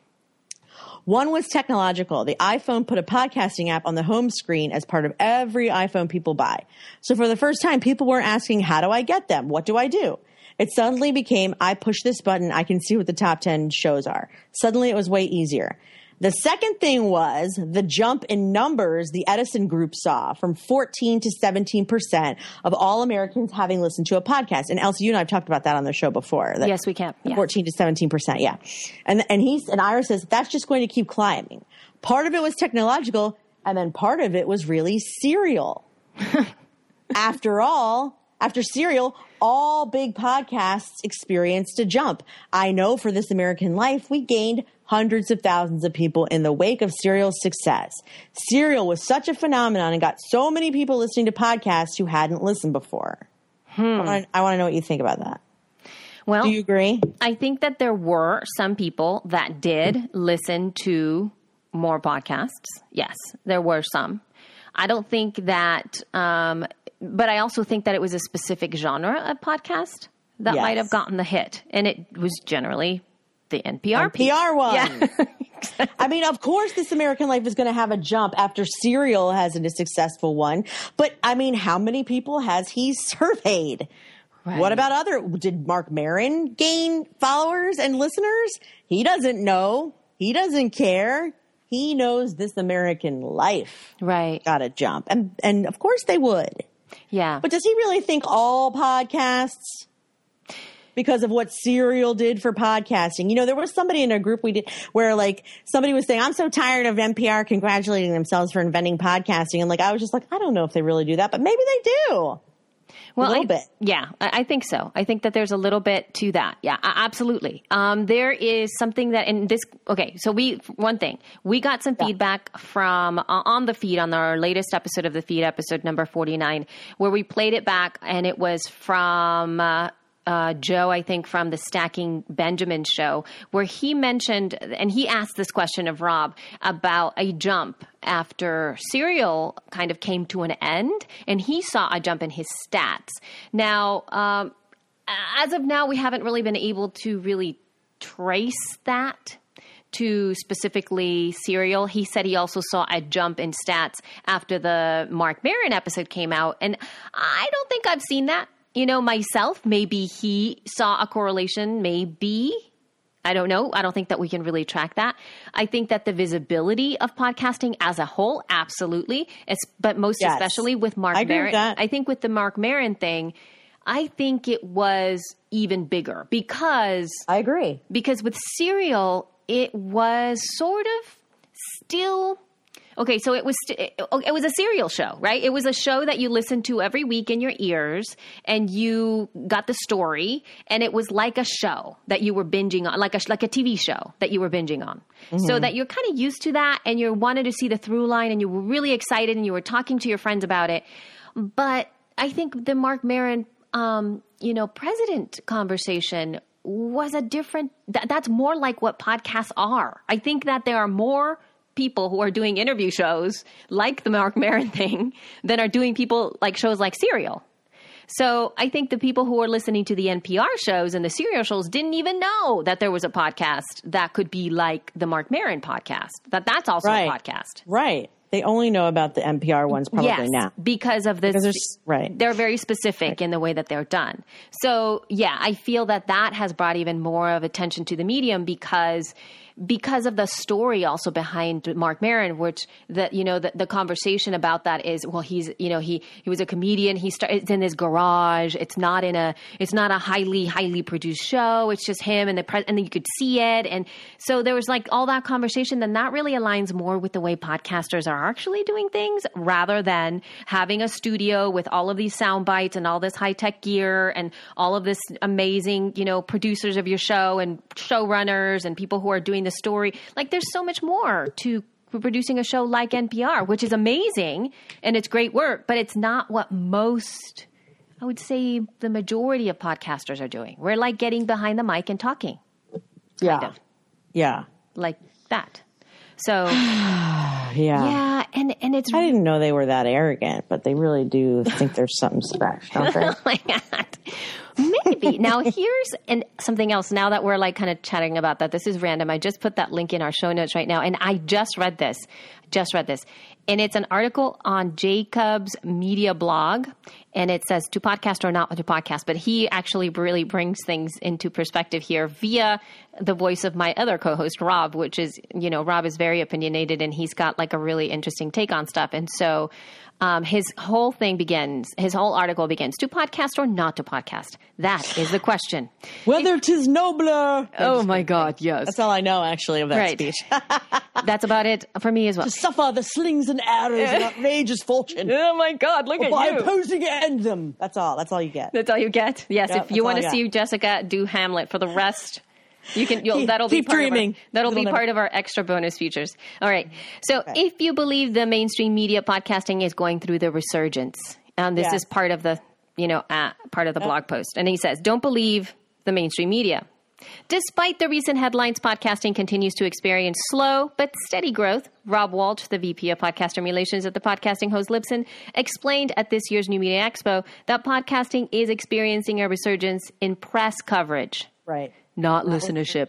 One was technological. The iPhone put a podcasting app on the home screen as part of every iPhone people buy. So for the first time, people weren't asking, how do I get them? What do I do? It suddenly became, I push this button, I can see what the top ten shows are. Suddenly it was way easier. The second thing was the jump in numbers the Edison Group saw from fourteen to seventeen percent of all Americans having listened to a podcast. And Elsie, you and I have talked about that on the show before. That yes, we can. Yeah. fourteen to seventeen percent, yeah. And and he's and Ira says that's just going to keep climbing. Part of it was technological, and then part of it was really Serial. After all, after Serial, all big podcasts experienced a jump. I know for This American Life, we gained hundreds of thousands of people in the wake of Serial's success. Serial was such a phenomenon and got so many people listening to podcasts who hadn't listened before. Hmm. I want to know what you think about that. Well, do you agree? I think that there were some people that did listen to more podcasts. Yes, there were some. I don't think that, um, but I also think that it was a specific genre of podcast that Yes. might have gotten the hit. And it was generally the N P R N P R one. Yeah. I mean, of course, This American Life is going to have a jump after Serial has a successful one. But I mean, how many people has he surveyed? Right. What about other? Did Mark Maron gain followers and listeners? He doesn't know. He doesn't care. He knows This American Life Right. got a jump. And, and of course they would. Yeah. But does he really think all podcasts, because of what Serial did for podcasting? You know, there was somebody in a group we did where like somebody was saying, I'm so tired of N P R congratulating themselves for inventing podcasting. And like, I was just like, I don't know if they really do that, but maybe they do. Well, a little I, bit. Yeah, I, I think so. I think that there's a little bit to that. Yeah, a- absolutely. Um, there is something that in this, okay, so we, one thing, we got some Yeah. feedback from, uh, on the feed, on our latest episode of the feed, episode number forty-nine, where we played it back and it was from, uh, Uh, Joe, I think, from the Stacking Benjamin show, where he mentioned, and he asked this question of Rob about a jump after Serial kind of came to an end, and he saw a jump in his stats. Now, um, as of now, we haven't really been able to really trace that to specifically Serial. He said he also saw a jump in stats after the Mark Maron episode came out, and I don't think I've seen that. You know, myself, maybe he saw a correlation, maybe. I don't know. I don't think that we can really track that. I think that the visibility of podcasting as a whole, absolutely. It's, but most Yes. especially with Mark I agree Maron. with that. I think with the Mark Maron thing, I think it was even bigger because I agree. because with Serial, it was sort of still okay. So it was st- it, it was a serial show, right? It was a show that you listened to every week in your ears, and you got the story, and it was like a show that you were binging on, like a like a T V show that you were binging on. Mm-hmm. So that you're kind of used to that, and you wanted to see the through line, and you were really excited, and you were talking to your friends about it. But I think the Mark Maron, um, you know, president conversation was a different, that, that's more like what podcasts are. I think that there are more people who are doing interview shows like the Mark Maron thing than are doing people like shows like Serial. So I think the people who are listening to the N P R shows and the Serial shows didn't even know that there was a podcast that could be like the Mark Maron podcast, that that's also Right. a podcast. Right. They only know about the N P R ones probably Yes, now. because of this. Because there's- right. They're very specific Right. in the way that they're done. So, yeah, I feel that that has brought even more of attention to the medium because because of the story also behind Mark Maron, which that you know the, the conversation about that is, well, he's you know he he was a comedian. He started it's in his garage. It's not in a it's not a highly highly produced show. It's just him and the pre- and then you could see it. And so there was like all that conversation. Then that really aligns more with the way podcasters are actually doing things, rather than having a studio with all of these sound bites and all this high tech gear and all of this amazing you know producers of your show and showrunners and people who are doing the story. Like there's so much more to producing a show like N P R, which is amazing and it's great work, but it's not what most, I would say the majority of podcasters are doing. We're like getting behind the mic and talking. Yeah. Kind of. Yeah. Like that. So Yeah. yeah, and, and it's I didn't know they were that arrogant, but they really do think there's something special, don't they? oh my God. Maybe. Now here's and something else now that we're like kind of chatting about that. This is random. I just put that link in our show notes right now. And I just read this, just read this. And it's an article on Jacob's media blog. And it says to podcast or not to podcast. But he actually really brings things into perspective here via the voice of my other co-host, Rob, which is, you know, Rob is very opinionated and he's got like a really interesting take on stuff. And so Um, his whole thing begins, his whole article begins, to podcast or not to podcast? That is the question. Whether 'tis nobler. Oh my God, yes. That's all I know, actually, of that Right. speech. That's about it for me as well. To suffer the slings and arrows of outrageous fortune. Oh my God, look Or at by you. opposing it, end them. That's all. That's all you get. That's all you get? Yes, Yep, if you that's want all to I see got. Jessica do Hamlet for the rest, you can. You'll, Keep- that'll keep be part dreaming. Of our, that'll It'll be never- part of our extra bonus features. All right. So, if you believe the mainstream media, podcasting is going through the resurgence, and this Yeah. is part of the, you know, uh, part of the blog post. And he says, "Don't believe the mainstream media." Despite the recent headlines, podcasting continues to experience slow but steady growth. Rob Walsh, the V P of Podcasting Relations at the podcasting host Libsyn, explained at this year's New Media Expo that podcasting is experiencing a resurgence in press coverage, Right. not listenership.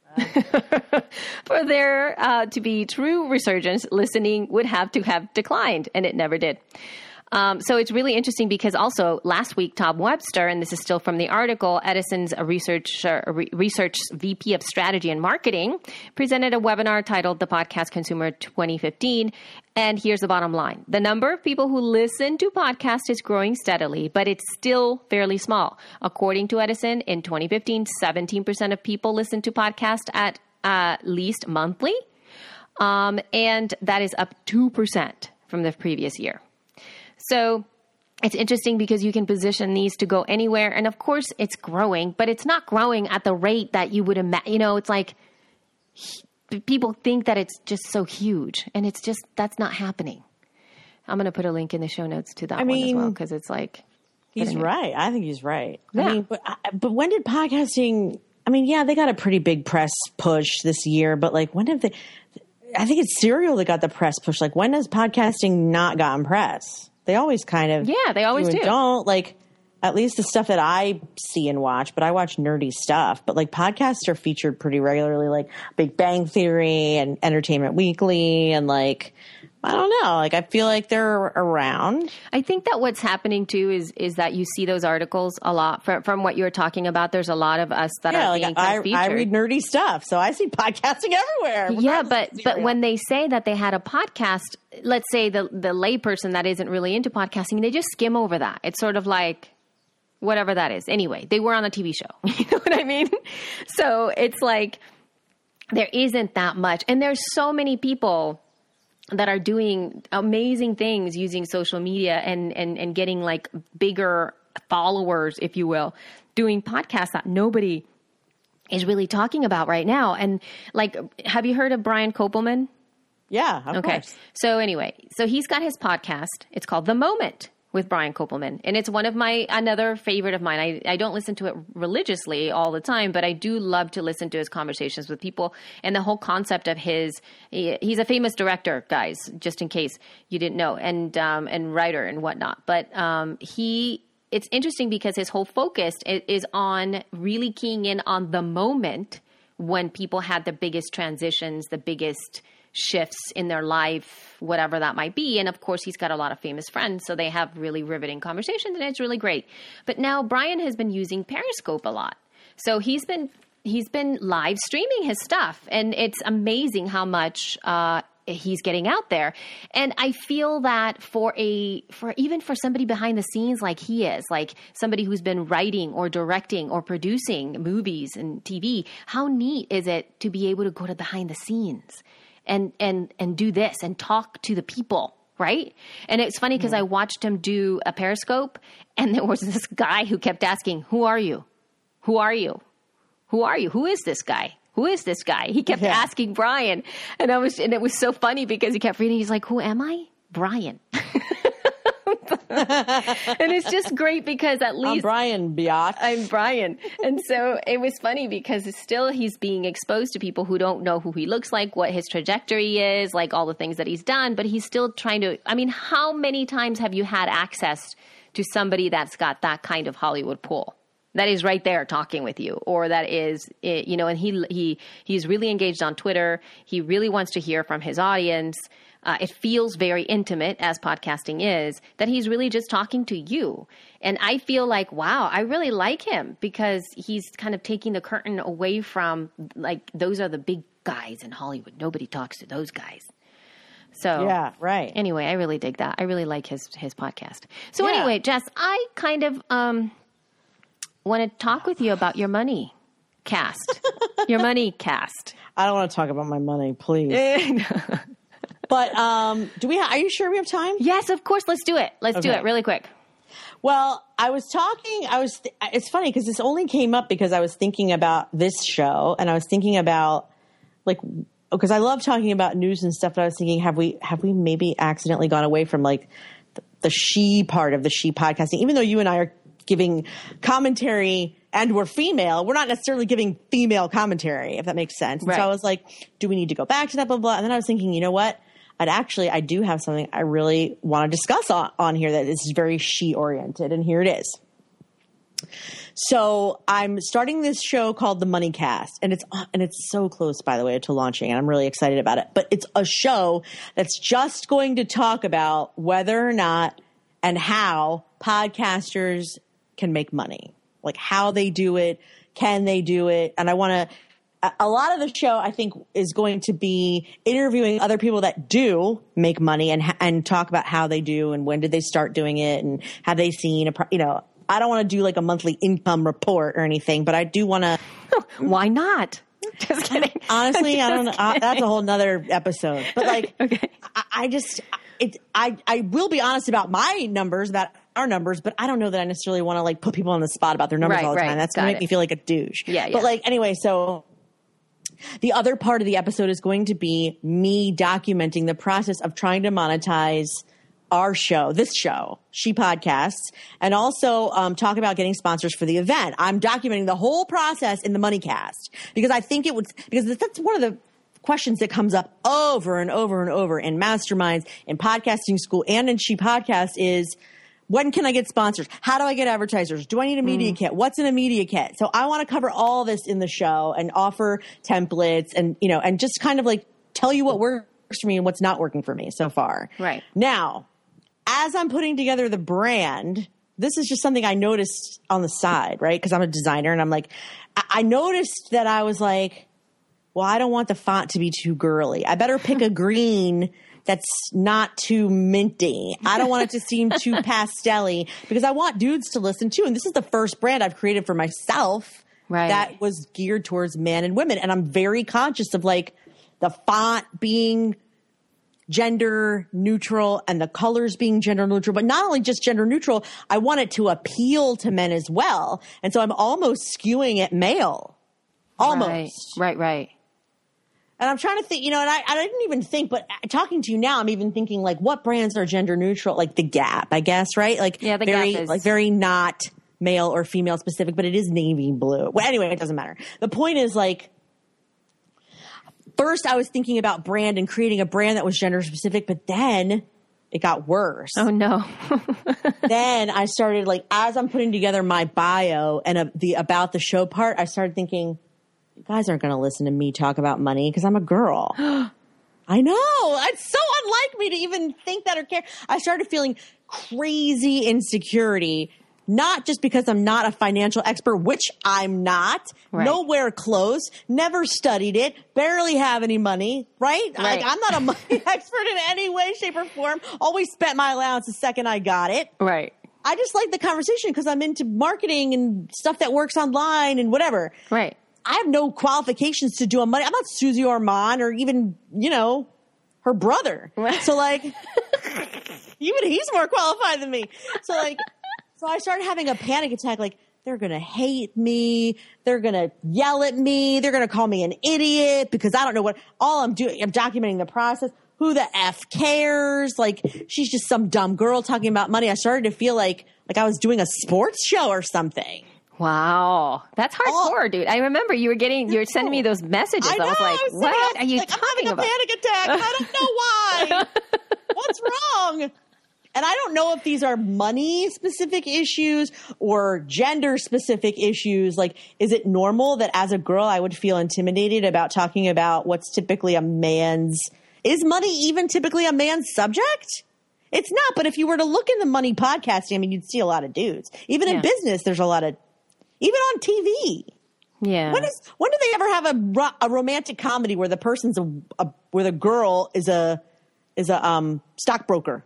For there uh, to be true resurgence, listening would have to have declined, and it never did. Um, so it's really interesting because also last week, Tom Webster, and this is still from the article, Edison's research, uh, re- research V P of Strategy and Marketing, presented a webinar titled The Podcast Consumer twenty fifteen. And here's the bottom line. The number of people who listen to podcasts is growing steadily, but it's still fairly small. According to Edison, in twenty fifteen, seventeen percent of people listened to podcasts at uh, least monthly. Um, and that is up two percent from the previous year. So it's interesting because you can position these to go anywhere. And of course it's growing, but it's not growing at the rate that you would imagine. You know, it's like people think that it's just so huge, and it's just, that's not happening. I'm going to put a link in the show notes to that I one as mean, well, because it's like, He's getting it. right. I think he's right. Yeah. I mean, but, I- but when did podcasting, I mean, yeah, they got a pretty big press push this year, but like when have they, I think it's Serial that got the press push. Like when has podcasting not gotten press? They always kind of Yeah, they always and do. Don't like at least the stuff that I see and watch, but I watch nerdy stuff. But like podcasts are featured pretty regularly, like Big Bang Theory and Entertainment Weekly, and like, I don't know, like I feel like they're around. I think that what's happening too is is that you see those articles a lot from, from what you're talking about. There's a lot of us that yeah, are like being I, kind of featured. I read nerdy stuff, so I see podcasting everywhere. Yeah, but but when they say that they had a podcast, let's say the the layperson that isn't really into podcasting, they just skim over that. It's sort of like whatever that is. Anyway, they were on a T V show. You know what I mean? So it's like there isn't that much, and there's so many people that are doing amazing things using social media and, and, and getting like bigger followers, if you will, doing podcasts that nobody is really talking about right now. And like, have you heard of Brian Koppelman? Yeah, of okay. course. So anyway, so he's got his podcast. It's called The Moment with Brian Koppelman. And it's one of my, another favorite of mine. I, I don't listen to it religiously all the time, but I do love to listen to his conversations with people and the whole concept of his, he, he's a famous director, guys, just in case you didn't know, and, um, and writer and whatnot. But, um, he, it's interesting because his whole focus is on really keying in on the moment when people had the biggest transitions, the biggest shifts in their life, whatever that might be. And of course, he's got a lot of famous friends, so they have really riveting conversations, and it's really great. But now Brian has been using Periscope a lot. So he's been he's been live streaming his stuff, and it's amazing how much uh, he's getting out there. And I feel that for a for even for somebody behind the scenes like he is, like somebody who's been writing or directing or producing movies and T V, how neat is it to be able to go to behind the scenes and and and do this and talk to the people, right? And it's funny because I watched him do a Periscope, and there was this guy who kept asking, "Who are you? Who are you? Who are you? Who is this guy? Who is this guy?" He kept yeah. asking Brian, and I was, and it was so funny because he kept reading. He's like, "Who am I? Brian." And it's just great because at least I'm Brian Biatch. I'm Brian. And so it was funny because it's still he's being exposed to people who don't know who he looks like, what his trajectory is, like all the things that he's done, but he's still trying to, I mean, how many times have you had access to somebody that's got that kind of Hollywood pull? That is right there talking with you, or that is, you know, and he, he, he's really engaged on Twitter. He really wants to hear from his audience. Uh, it feels very intimate, as podcasting is, that he's really just talking to you. And I feel like, wow, I really like him because he's kind of taking the curtain away from, like, those are the big guys in Hollywood. Nobody talks to those guys. So yeah, right. Anyway, I really dig that. I really like his, his podcast. So Yeah. anyway, Jess, I kind of um, want to talk with you about your money cast. Your money cast. I don't want to talk about my money, please. But um, do we? Ha- are you sure we have time? Yes, of course. Let's do it. Let's do Okay. it really quick. Well, I was talking. I was. Th- it's funny because this only came up because I was thinking about this show, and I was thinking about like because I love talking about news and stuff. But I was thinking, have we have we maybe accidentally gone away from like the, the she part of the she podcasting? Even though you and I are giving commentary and we're female, we're not necessarily giving female commentary, if that makes sense. And Right. so I was like, do we need to go back to that? Blah blah. And then I was thinking, you know what? I'd actually, I do have something I really want to discuss on, on here that is very she-oriented, and here it is. So I'm starting this show called The Money Cast, and it's and it's so close, by the way, to launching, and I'm really excited about it. But it's a show that's just going to talk about whether or not and how podcasters can make money, like how they do it, can they do it, and I want to. A lot of the show, I think, is going to be interviewing other people that do make money and and talk about how they do and when did they start doing it and have they seen a, you know, I don't want to do like a monthly income report or anything, but I do want to. Why not? Just kidding. Honestly, I don't know. Just That's a whole nother episode. But like, Okay. I, I just, it, I, I will be honest about my numbers, about our numbers, but I don't know that I necessarily want to like put people on the spot about their numbers Right, all the right. time. That's Got going to make it. me feel like a douche. Yeah, yeah. But like, anyway, so the other part of the episode is going to be me documenting the process of trying to monetize our show, this show, She Podcasts, and also um, talk about getting sponsors for the event. I'm documenting the whole process in the Money Cast because I think it would, because that's one of the questions that comes up over and over and over in masterminds, in podcasting school, and in She Podcast is, When can I get sponsors? How do I get advertisers? Do I need a media mm. kit? What's in a media kit? So I want to cover all this in the show and offer templates and, you know, and just kind of like tell you what works for me and what's not working for me so far. Right. Now, as I'm putting together the brand, this is just something I noticed on the side, right? Because I'm a designer and I'm like, I, I noticed that I was like, well, I don't want the font to be too girly. I better pick a green that's not too minty. I don't want it to seem too pastel-y because I want dudes to listen to. And this is the first brand I've created for myself right. that was geared towards men and women. And I'm very conscious of like the font being gender neutral and the colors being gender neutral, but not only just gender neutral, I want it to appeal to men as well. And so I'm almost skewing it male. Almost. Right, right, right. And I'm trying to think, you know, and I, I didn't even think, but talking to you now, I'm even thinking like what brands are gender neutral? Like the Gap, I guess, right? Like yeah, the very, Gap is like very not male or female specific, but it is navy blue. Well, anyway, it doesn't matter. The point is like, first I was thinking about brand and creating a brand that was gender specific, but then it got worse. Oh no. Then I started like, as I'm putting together my bio and uh, the about the show part, I started thinking, you guys aren't going to listen to me talk about money because I'm a girl. I know. It's so unlike me to even think that or care. I started feeling crazy insecurity, not just because I'm not a financial expert, which I'm not, right. nowhere close, never studied it, barely have any money, right? right. Like I'm not a money expert in any way, shape, or form. Always spent my allowance the second I got it. Right. I just like the conversation because I'm into marketing and stuff that works online and whatever. Right. I have no qualifications to do a money. I'm not Susie Orman or even, you know, her brother. So like, even he's more qualified than me. So like, so I started having a panic attack. Like, they're going to hate me. They're going to yell at me. They're going to call me an idiot because I don't know what all I'm doing. I'm documenting the process. Who the F cares? Like, she's just some dumb girl talking about money. I started to feel like, like I was doing a sports show or something. Wow. That's hardcore, oh, dude. I remember you were getting, you were sending me those messages. I, know, I was like, I was what saying, are you like, talking I'm having about? a panic attack and I don't know why. What's wrong? And I don't know if these are money specific issues or gender specific issues. Like, is it normal that as a girl, I would feel intimidated about talking about what's typically a man's, is money even typically a man's subject? It's not. But if you were to look in the money podcasting, I mean, you'd see a lot of dudes. Even in yeah. business, there's a lot of, even on T V. Yeah. When is when do they ever have a ro- a romantic comedy where the person's a, a where the girl is a is a um stockbroker?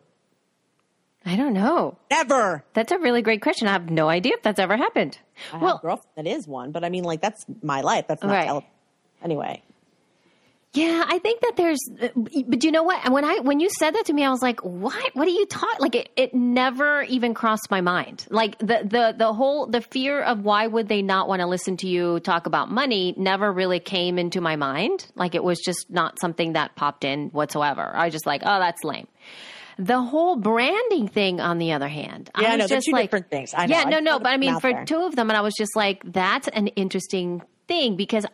I don't know. Never. That's a really great question. I have no idea if that's ever happened. I well, have a girlfriend that is one, but I mean, like that's my life. That's not right. tele- anyway. Yeah, I think that there's, but you know what? When I when you said that to me, I was like, "What? What are you talking?" Like, it, it never even crossed my mind. Like the the the whole the fear of why would they not want to listen to you talk about money never really came into my mind. Like it was just not something that popped in whatsoever. I was just like, "Oh, that's lame." The whole branding thing, on the other hand, yeah, I was no, they're just two like, different things. I know. Yeah, no, I no, but I mean, for there. two of them, and I was just like, "That's an interesting thing," because.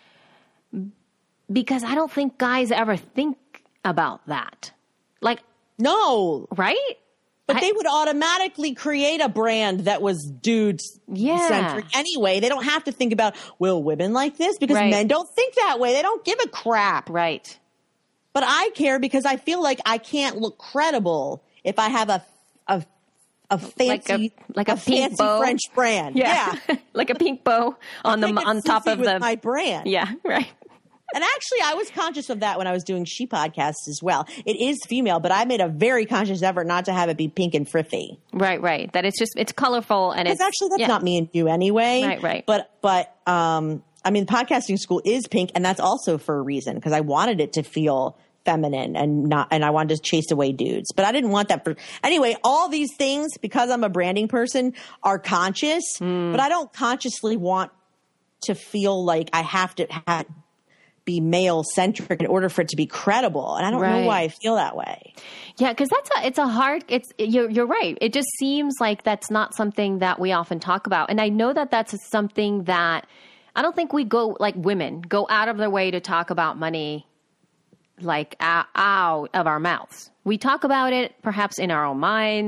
Because I don't think guys ever think about that. Like, no. Right? But I, they would automatically create a brand that was dude-centric yeah. anyway. They don't have to think about, will women like this? Because right. men don't think that way. They don't give a crap. Right. But I care because I feel like I can't look credible if I have a a, a fancy, like a, like a, a pink fancy bow. French brand. Yeah. yeah. Like a pink bow on the on top of with the my brand. Yeah, right. And actually, I was conscious of that when I was doing She Podcasts as well. It is female, but I made a very conscious effort not to have it be pink and friffy. Right, right. That it's just, it's colorful and it's. actually, that's yeah. not me and you anyway. Right, right. But, but, um, I mean, podcasting school is pink, and that's also for a reason, because I wanted it to feel feminine and not, and I wanted to chase away dudes. But I didn't want that for, anyway, all these things, because I'm a branding person, are conscious, mm. but I don't consciously want to feel like I have to have, be male centric in order for it to be credible. And I don't right. know why I feel that way. Yeah. Cause that's a, it's a hard, it's, you're, you're right. It just seems like that's not something that we often talk about. And I know that that's something that I don't think we go, like women go out of their way to talk about money, like out of our mouths. We talk about it perhaps in our own minds.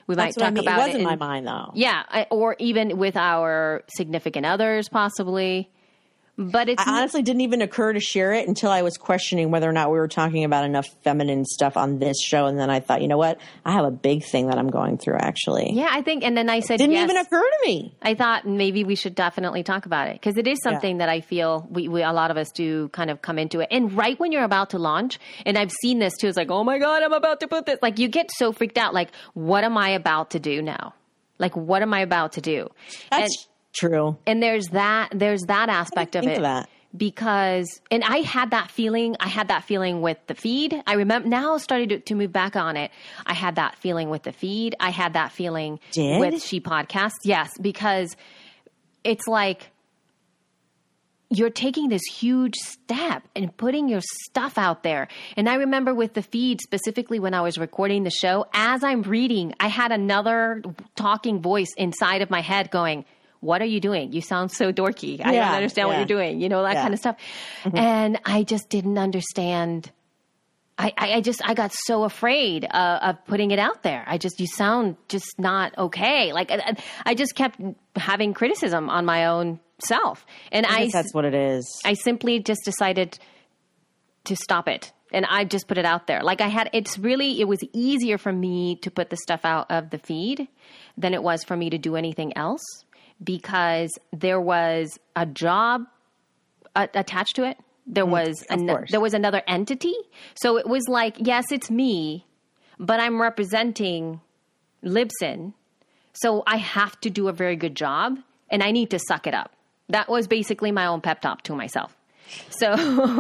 We That's might what talk I mean. about it. Was it in my in- mind, though. Yeah, I- or even with our significant others, possibly. But it's I honestly didn't even occur to share it until I was questioning whether or not we were talking about enough feminine stuff on this show. And then I thought, you know what? I have a big thing that I'm going through, actually. yeah, I think. And then I said, Didn't yes. even occur to me. I thought maybe we should definitely talk about it because it is something that I feel we, we a lot of us do kind of come into it. And right when you're about to launch, and I've seen this too, it's like, oh my God, I'm about to put this. Like you get so freaked out. Like, what am I about to do now? Like, what am I about to do? That's and, true. and there's that there's that aspect of think it. of that. Because, and I had that feeling, I had that feeling with the feed. I remember now starting to, to move back on it. I had that feeling with the feed. I had that feeling Did? with She Podcast. Yes, because it's like you're taking this huge step and putting your stuff out there. And I remember with the feed, specifically when I was recording the show, as I'm reading, I had another talking voice inside of my head going, what are you doing? You sound so dorky. I Yeah, don't understand yeah. what you're doing. You know, that Yeah. kind of stuff. Mm-hmm. And I just didn't understand. I, I, I just, I got so afraid uh, of putting it out there. I just, you sound just not okay. Like I, I just kept having criticism on my own self. And I I, guess that's what it is. I simply just decided to stop it. And I just put it out there. Like I had, it's really, it was easier for me to put the stuff out of the feed than it was for me to do anything else. Because there was a job uh, attached to it. There was an- there was another entity. So it was like, yes, it's me, but I'm representing Libsyn. So I have to do a very good job, and I need to suck it up. That was basically my own pep talk to myself. So,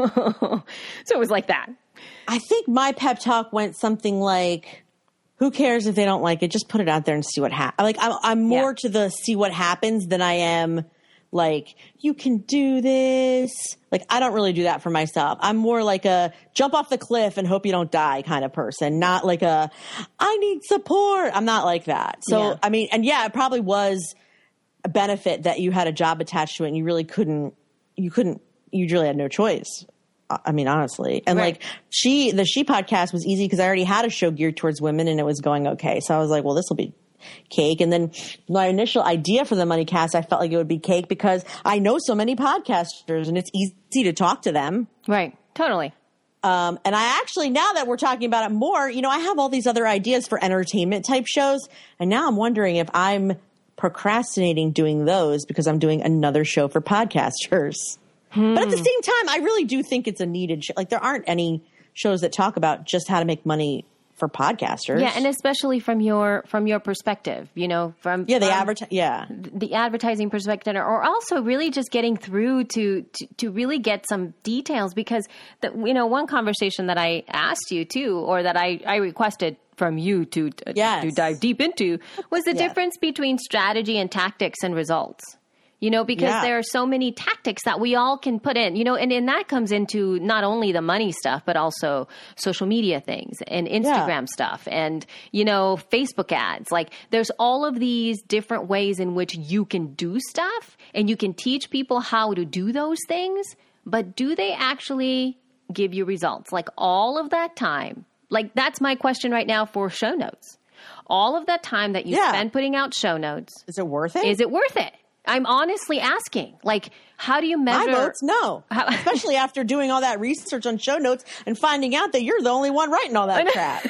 so it was like that. I think my pep talk went something like, who cares if they don't like it? Just put it out there and see what happens. Like I'm, I'm more Yeah. to the see what happens than I am like, you can do this. Like I don't really do that for myself. I'm more like a jump off the cliff and hope you don't die kind of person. Not like a, I need support. I'm not like that. So, Yeah. I mean, and yeah, it probably was a benefit that you had a job attached to it and you really couldn't, you couldn't, you really had no choice. I mean, honestly. And Right. like she, the She Podcast was easy because I already had a show geared towards women and it was going okay. So I was like, well, this will be cake. And then my initial idea for the Money Cast, I felt like it would be cake because I know so many podcasters and it's easy to talk to them. Right. Totally. Um, and I actually, now that we're talking about it more, you know, I have all these other ideas for entertainment type shows. And now I'm wondering if I'm procrastinating doing those because I'm doing another show for podcasters. Hmm. But at the same time, I really do think it's a needed show. Like there aren't any shows that talk about just how to make money for podcasters. Yeah, and especially from your from your perspective, you know, from yeah, the from adverti- yeah. the advertising perspective, or also really just getting through to to, to really get some details. Because the, you know, one conversation that I asked you too, or that I I requested from you to yes. to dive deep into, was the yeah. difference between strategy and tactics and results. You know, because yeah. there are so many tactics that we all can put in, you know, and, and that comes into not only the money stuff, but also social media things and Instagram yeah. stuff and, you know, Facebook ads. Like there's all of these different ways in which you can do stuff and you can teach people how to do those things. But do they actually give you results? Like all of that time, like that's my question right now for show notes. All of that time that you yeah. spend putting out show notes. Is it worth it? Is it worth it? I'm honestly asking, like, how do you measure? My votes, no. How, Especially after doing all that research on show notes and finding out that you're the only one writing all that crap.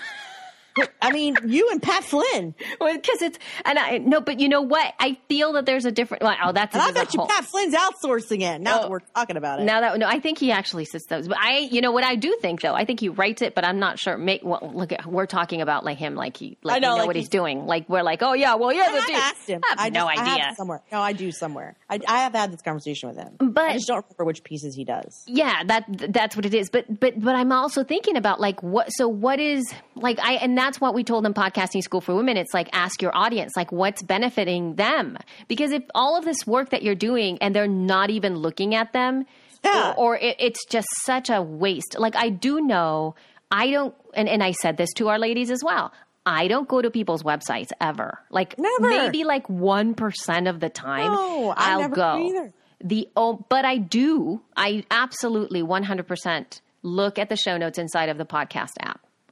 I mean, you and Pat Flynn. Well, because it's, and I, no, but you know what? I feel that there's a different, well, oh, that's, and I bet you whole, Pat Flynn's outsourcing it now oh, that we're talking about it. Now that, no, I think he actually sits those, but I, you know what I do think though? I think he writes it, but I'm not sure. Make, well, look at, we're talking about like him, like he, like, I know, we know like what he, he's doing. Like, we're like, oh yeah, well, yeah, I asked him. I have I no just, idea. I have somewhere. No, I do somewhere. I, I have had this conversation with him. But I just don't remember which pieces he does. Yeah, that that's what it is. But but but I'm also thinking about like what so what is like I and that's what we told them Podcasting School for Women. It's like ask your audience like what's benefiting them. Because if all of this work that you're doing and they're not even looking at them, yeah. or, or it, it's just such a waste. Like I do know I don't and, and I said this to our ladies as well. I don't go to people's websites ever. Like never. Maybe like one percent of the time no, I I'll never go. do either. The oh, but I do. I absolutely one hundred percent look at the show notes inside of the podcast app.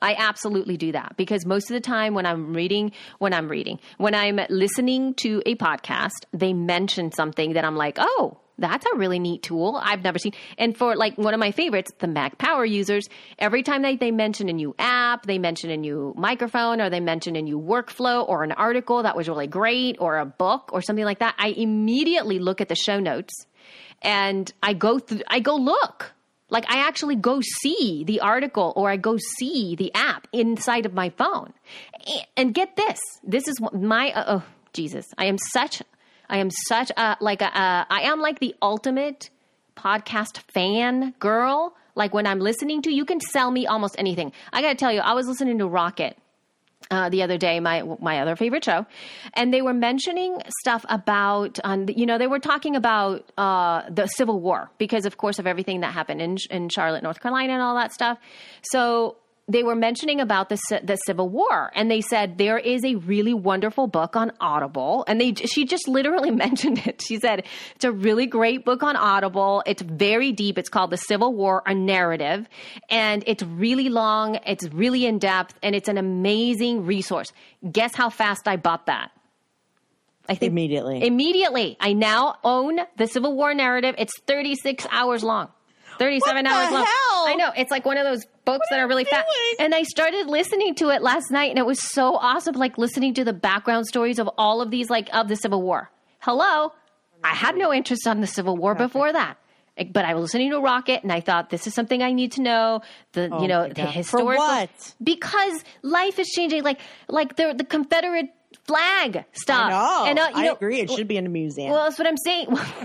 I absolutely do that because most of the time when I'm reading, when I'm reading, when I'm listening to a podcast, they mention something that I'm like, oh, that's a really neat tool I've never seen. And for like one of my favorites, the Mac Power users, every time they, they mention a new app, they mention a new microphone, or they mention a new workflow or an article that was really great or a book or something like that, I immediately look at the show notes and I go through, I go look. Like I actually go see the article or I go see the app inside of my phone. And get this, this is my, uh, oh, Jesus, I am such, I am such a, like a, uh, I am like the ultimate podcast fan girl. Like when I'm listening to, you can sell me almost anything. I got to tell you, I was listening to Rocket Uh, the other day, my my other favorite show, and they were mentioning stuff about, um, you know, they were talking about uh, the Civil War because, of course, of everything that happened in in Charlotte, North Carolina, and all that stuff. So they were mentioning about the the Civil War, and they said there is a really wonderful book on Audible, and they she just literally mentioned it. She said it's a really great book on Audible. It's very deep. It's called The Civil War: A Narrative, and it's really long. It's really in depth, and it's an amazing resource. Guess how fast I bought that? I think immediately. Immediately, I now own The Civil War Narrative. It's thirty-six hours long. thirty-seven what the hours long. hell? I know. It's like one of those books what that are really fast. doing? And I started listening to it last night, and it was so awesome, like listening to the background stories of all of these, like of the Civil War. Hello? I had no interest on the Civil War okay. before that. But I was listening to Rocket, and I thought, this is something I need to know. The oh you know, the historical. For what? Because life is changing. Like, like the, the Confederate flag stuff. I know. And, uh, you I know, agree. It should be in a museum. Well, that's what I'm saying.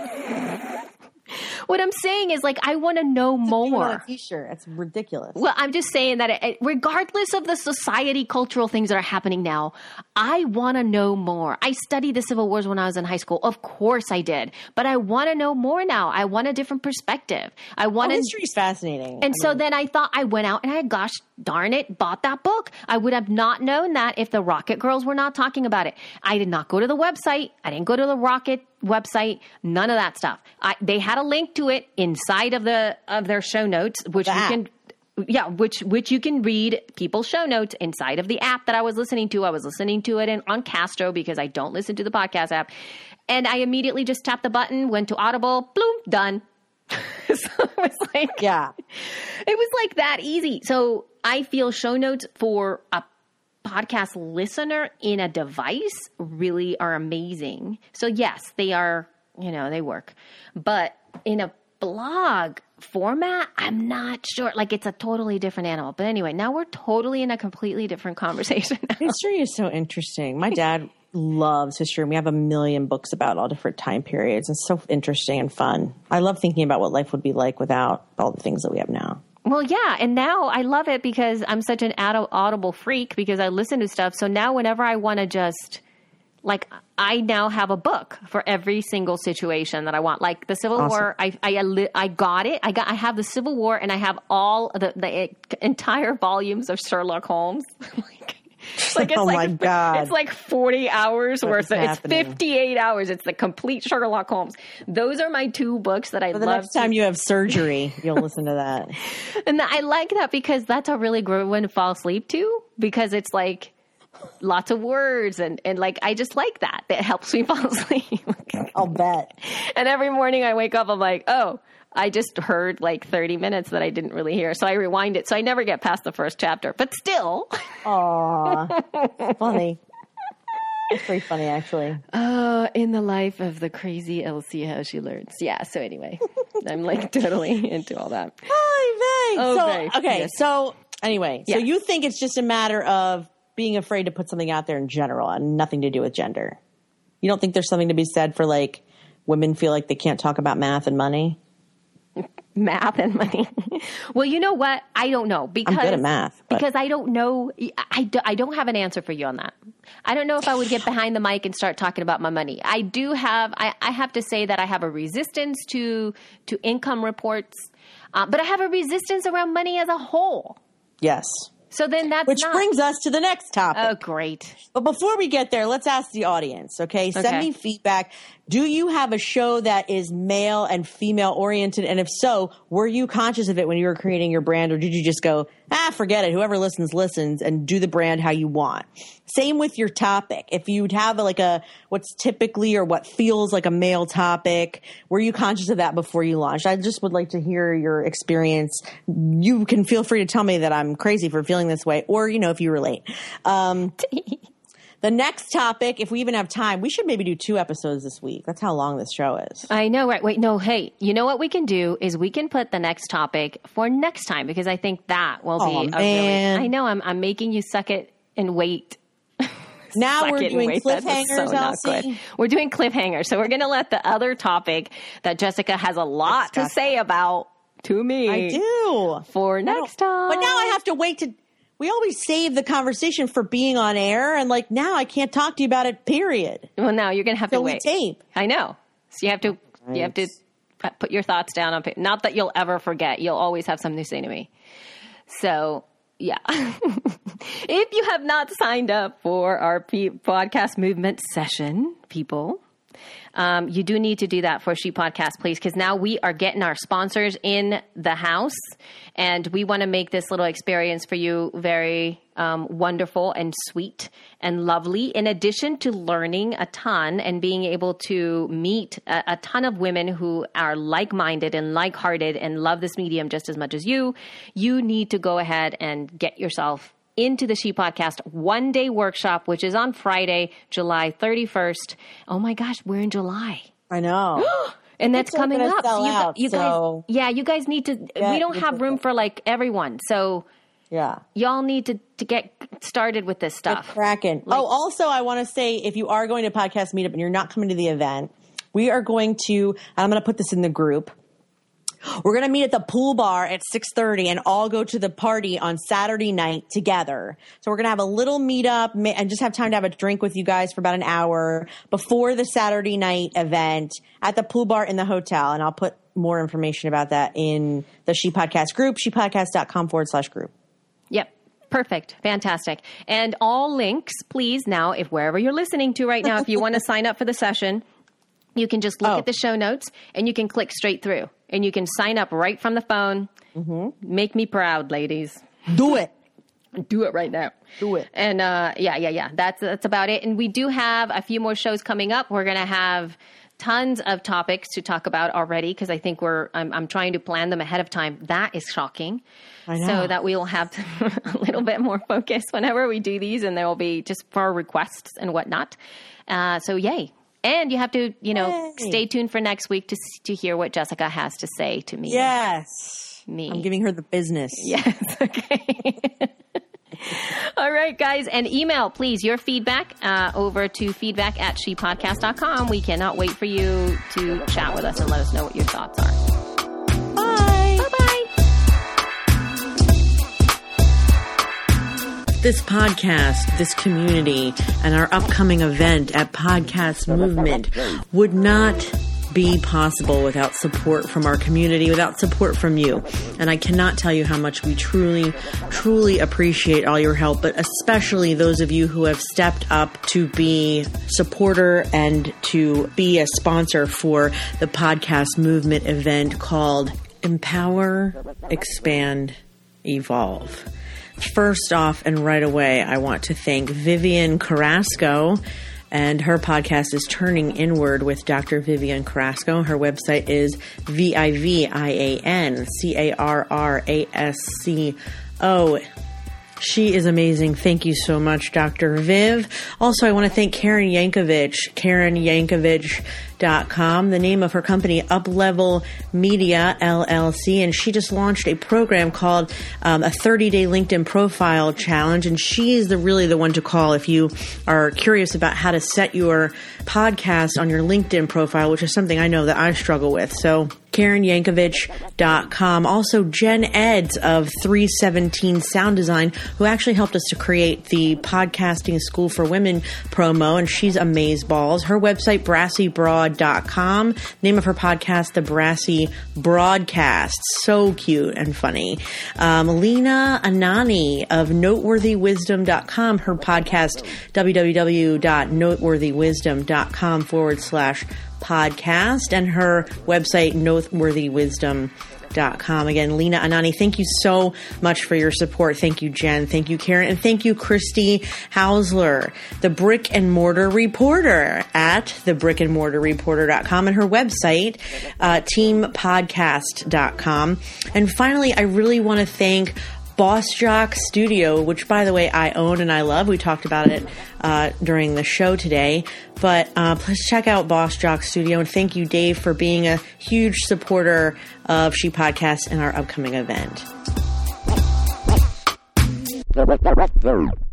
What I'm saying is, like, I want to know more. On a t-shirt. It's ridiculous. Well, I'm just saying that it, regardless of the society, cultural things that are happening now, I want to know more. I studied the Civil Wars when I was in high school. Of course I did. But I want to know more now. I want a different perspective. I want oh, history is fascinating. And I so mean, then I thought I went out and I, gosh darn it, bought that book. I would have not known that if the Rocket Girls were not talking about it. I did not go to the website. I didn't go to the Rocket website, none of that stuff. I, they had a link to it inside of the of their show notes, which that. you can, yeah, which which you can read people's show notes inside of the app that I was listening to. I was listening to it in, on Castro because I don't listen to the podcast app, and I immediately just tapped the button, went to Audible, bloom, done. So it was like, yeah, it was like that easy. So I feel show notes for a podcast listener in a device really are amazing. So yes, they are, you know, they work. But in a blog format, I'm not sure. Like it's a totally different animal. But anyway, now we're totally in a completely different conversation now. History is so interesting. My dad loves history, and we have a million books about all different time periods. It's so interesting and fun. I love thinking about what life would be like without all the things that we have now. Well, yeah. And now I love it because I'm such an Audible freak because I listen to stuff. So now whenever I want to just, like, I now have a book for every single situation that I want. Like the Civil awesome. War, I, I, I got it. I got, I have the Civil War and I have all the, the entire volumes of Sherlock Holmes. like, Like it's oh like, my God. It's like forty hours what worth of happening? It's fifty-eight hours. It's the complete Sherlock Holmes. Those are my two books that I For the love. next time to- you have surgery, you'll listen to that. And I like that because that's a really great one to fall asleep to because it's like lots of words and, and like I just like that. That helps me fall asleep. I'll bet. And every morning I wake up, I'm like, oh, I just heard like thirty minutes that I didn't really hear. So I rewind it. So I never get past the first chapter. But still. Aw. Funny. It's pretty funny, actually. Uh, in the life of the crazy Elsie, how she learns. Yeah, so anyway. I'm like totally into all that. Hi, Vay. Oh, so, Vay. okay, Yes. so anyway. Yeah. So you think it's just a matter of being afraid to put something out there in general and nothing to do with gender? You don't think there's something to be said for like women feel like they can't talk about math and money? Math and money. Well, you know what? I don't know because I'm good at math. But. Because I don't know. I, do, I don't have an answer for you on that. I don't know if I would get behind the mic and start talking about my money. I do have. I, I have to say that I have a resistance to to income reports, uh, but I have a resistance around money as a whole. Yes. So then that's Which not, brings us to the next topic. Oh, great. But before we get there, let's ask the audience, okay? Send Okay. me feedback. Do you have a show that is male and female oriented? And if so, were you conscious of it when you were creating your brand, or did you just go, ah, forget it. Whoever listens, listens, and do the brand how you want? Same with your topic. If you'd have like a, what's typically or what feels like a male topic, were you conscious of that before you launched? I just would like to hear your experience. You can feel free to tell me that I'm crazy for feeling this way, or, you know, if you relate. Um, The next topic, if we even have time, we should maybe do two episodes this week. That's how long this show is. I know, right? Wait, no, hey, you know what we can do is we can put the next topic for next time, because I think that will oh, be a man. really, I know, I'm, I'm making you suck it and wait. Now Suck we're it doing and wait. cliffhangers, That is so not Elsie. good. We're doing cliffhangers. So we're going to let the other topic that Jessica has a lot to say about to me. I do. For next time. But now I have to wait to... We always save the conversation for being on air, and like now I can't talk to you about it, period. Well, now you're going to have to Till we wait. tape. I know. So you have to you have to put your thoughts down on paper. Not that you'll ever forget. You'll always have something to say to me. So, yeah. If you have not signed up for our P- podcast movement session, people, Um, you do need to do that for She Podcast, please, because now we are getting our sponsors in the house, and we want to make this little experience for you very um, wonderful and sweet and lovely, in addition to learning a ton and being able to meet a, a ton of women who are like-minded and like-hearted and love this medium just as much as you. You need to go ahead and get yourself into the She Podcast one day workshop, which is on Friday, July thirty-first. Oh my gosh, we're in July. I know. And that's People are coming gonna up. sell So you, gu- out, you guys, so yeah, you guys need to, get we don't your have room ticket. for like everyone. So Yeah. y'all need to, to get started with this stuff. Kraken. Like- oh, also, I want to say, if you are going to podcast meetup and you're not coming to the event, we are going to, and I'm going to put this in the group. We're going to meet at the pool bar at six thirty and all go to the party on Saturday night together. So we're going to have a little meetup and just have time to have a drink with you guys for about an hour before the Saturday night event at the pool bar in the hotel. And I'll put more information about that in the She Podcast group, shepodcast.com forward slash group. Yep. Perfect. Fantastic. And all links, please, now, if wherever you're listening to right now, if you want to sign up for the session, you can just look Oh. at the show notes and you can click straight through. And you can sign up right from the phone. Mm-hmm. Make me proud, ladies. Do it. Do it right now. Do it. And uh, yeah, yeah, yeah. That's that's about it. And we do have a few more shows coming up. We're going to have tons of topics to talk about already, because I think we're I'm, I'm trying to plan them ahead of time. That is shocking. I know. So that we will have a little bit more focus whenever we do these, and there will be just for requests and whatnot. Uh, so yay. And you have to, you know, Yay. stay tuned for next week to to hear what Jessica has to say to me. Yes. Me. I'm giving her the business. Yes. Okay. All right, guys. And email, please, your feedback uh, over to feedback at she podcast dot com. We cannot wait for you to chat with us and let us know what your thoughts are. Bye. Bye-bye. This podcast, this community, and our upcoming event at Podcast Movement would not be possible without support from our community, without support from you. And I cannot tell you how much we truly, truly appreciate all your help, but especially those of you who have stepped up to be supporter and to be a sponsor for the Podcast Movement event called Empower, Expand, Evolve. First off and right away, I want to thank Vivian Carrasco, and her podcast is Turning Inward with Doctor Vivian Carrasco. Her website is V I V I A N C A R R A S C O. She is amazing. Thank you so much, Doctor Viv. Also, I want to thank Karen Yankovich, Karen Yankovich dot com, the name of her company, Uplevel Media, L L C, and she just launched a program called um, a thirty-day LinkedIn Profile Challenge, and she is the really the one to call if you are curious about how to set your podcast on your LinkedIn profile, which is something I know that I struggle with. So Karen Yankovich dot com. Also, Jen Eds of three seventeen Sound Design, who actually helped us to create the Podcasting School for Women promo, and she's amazeballs. Her website, brassy broad broad dot com. Name of her podcast, The Brassy Broadcast. So cute and funny. Um, Lena Anani of noteworthy wisdom dot com. Her podcast, www.noteworthywisdom.com forward slash podcast. And her website, noteworthywisdom dot com. Again, Lena Anani, thank you so much for your support. Thank you, Jen. Thank you, Karen. And thank you, Christy Hausler, the brick and mortar reporter at the brick and mortar reporter dot com, and her website, uh, team podcast dot com. And finally, I really want to thank Boss Jock Studio, which, by the way, I own and I love. We talked about it uh, during the show today. But uh, please check out Boss Jock Studio. And thank you, Dave, for being a huge supporter of She Podcasts and our upcoming event.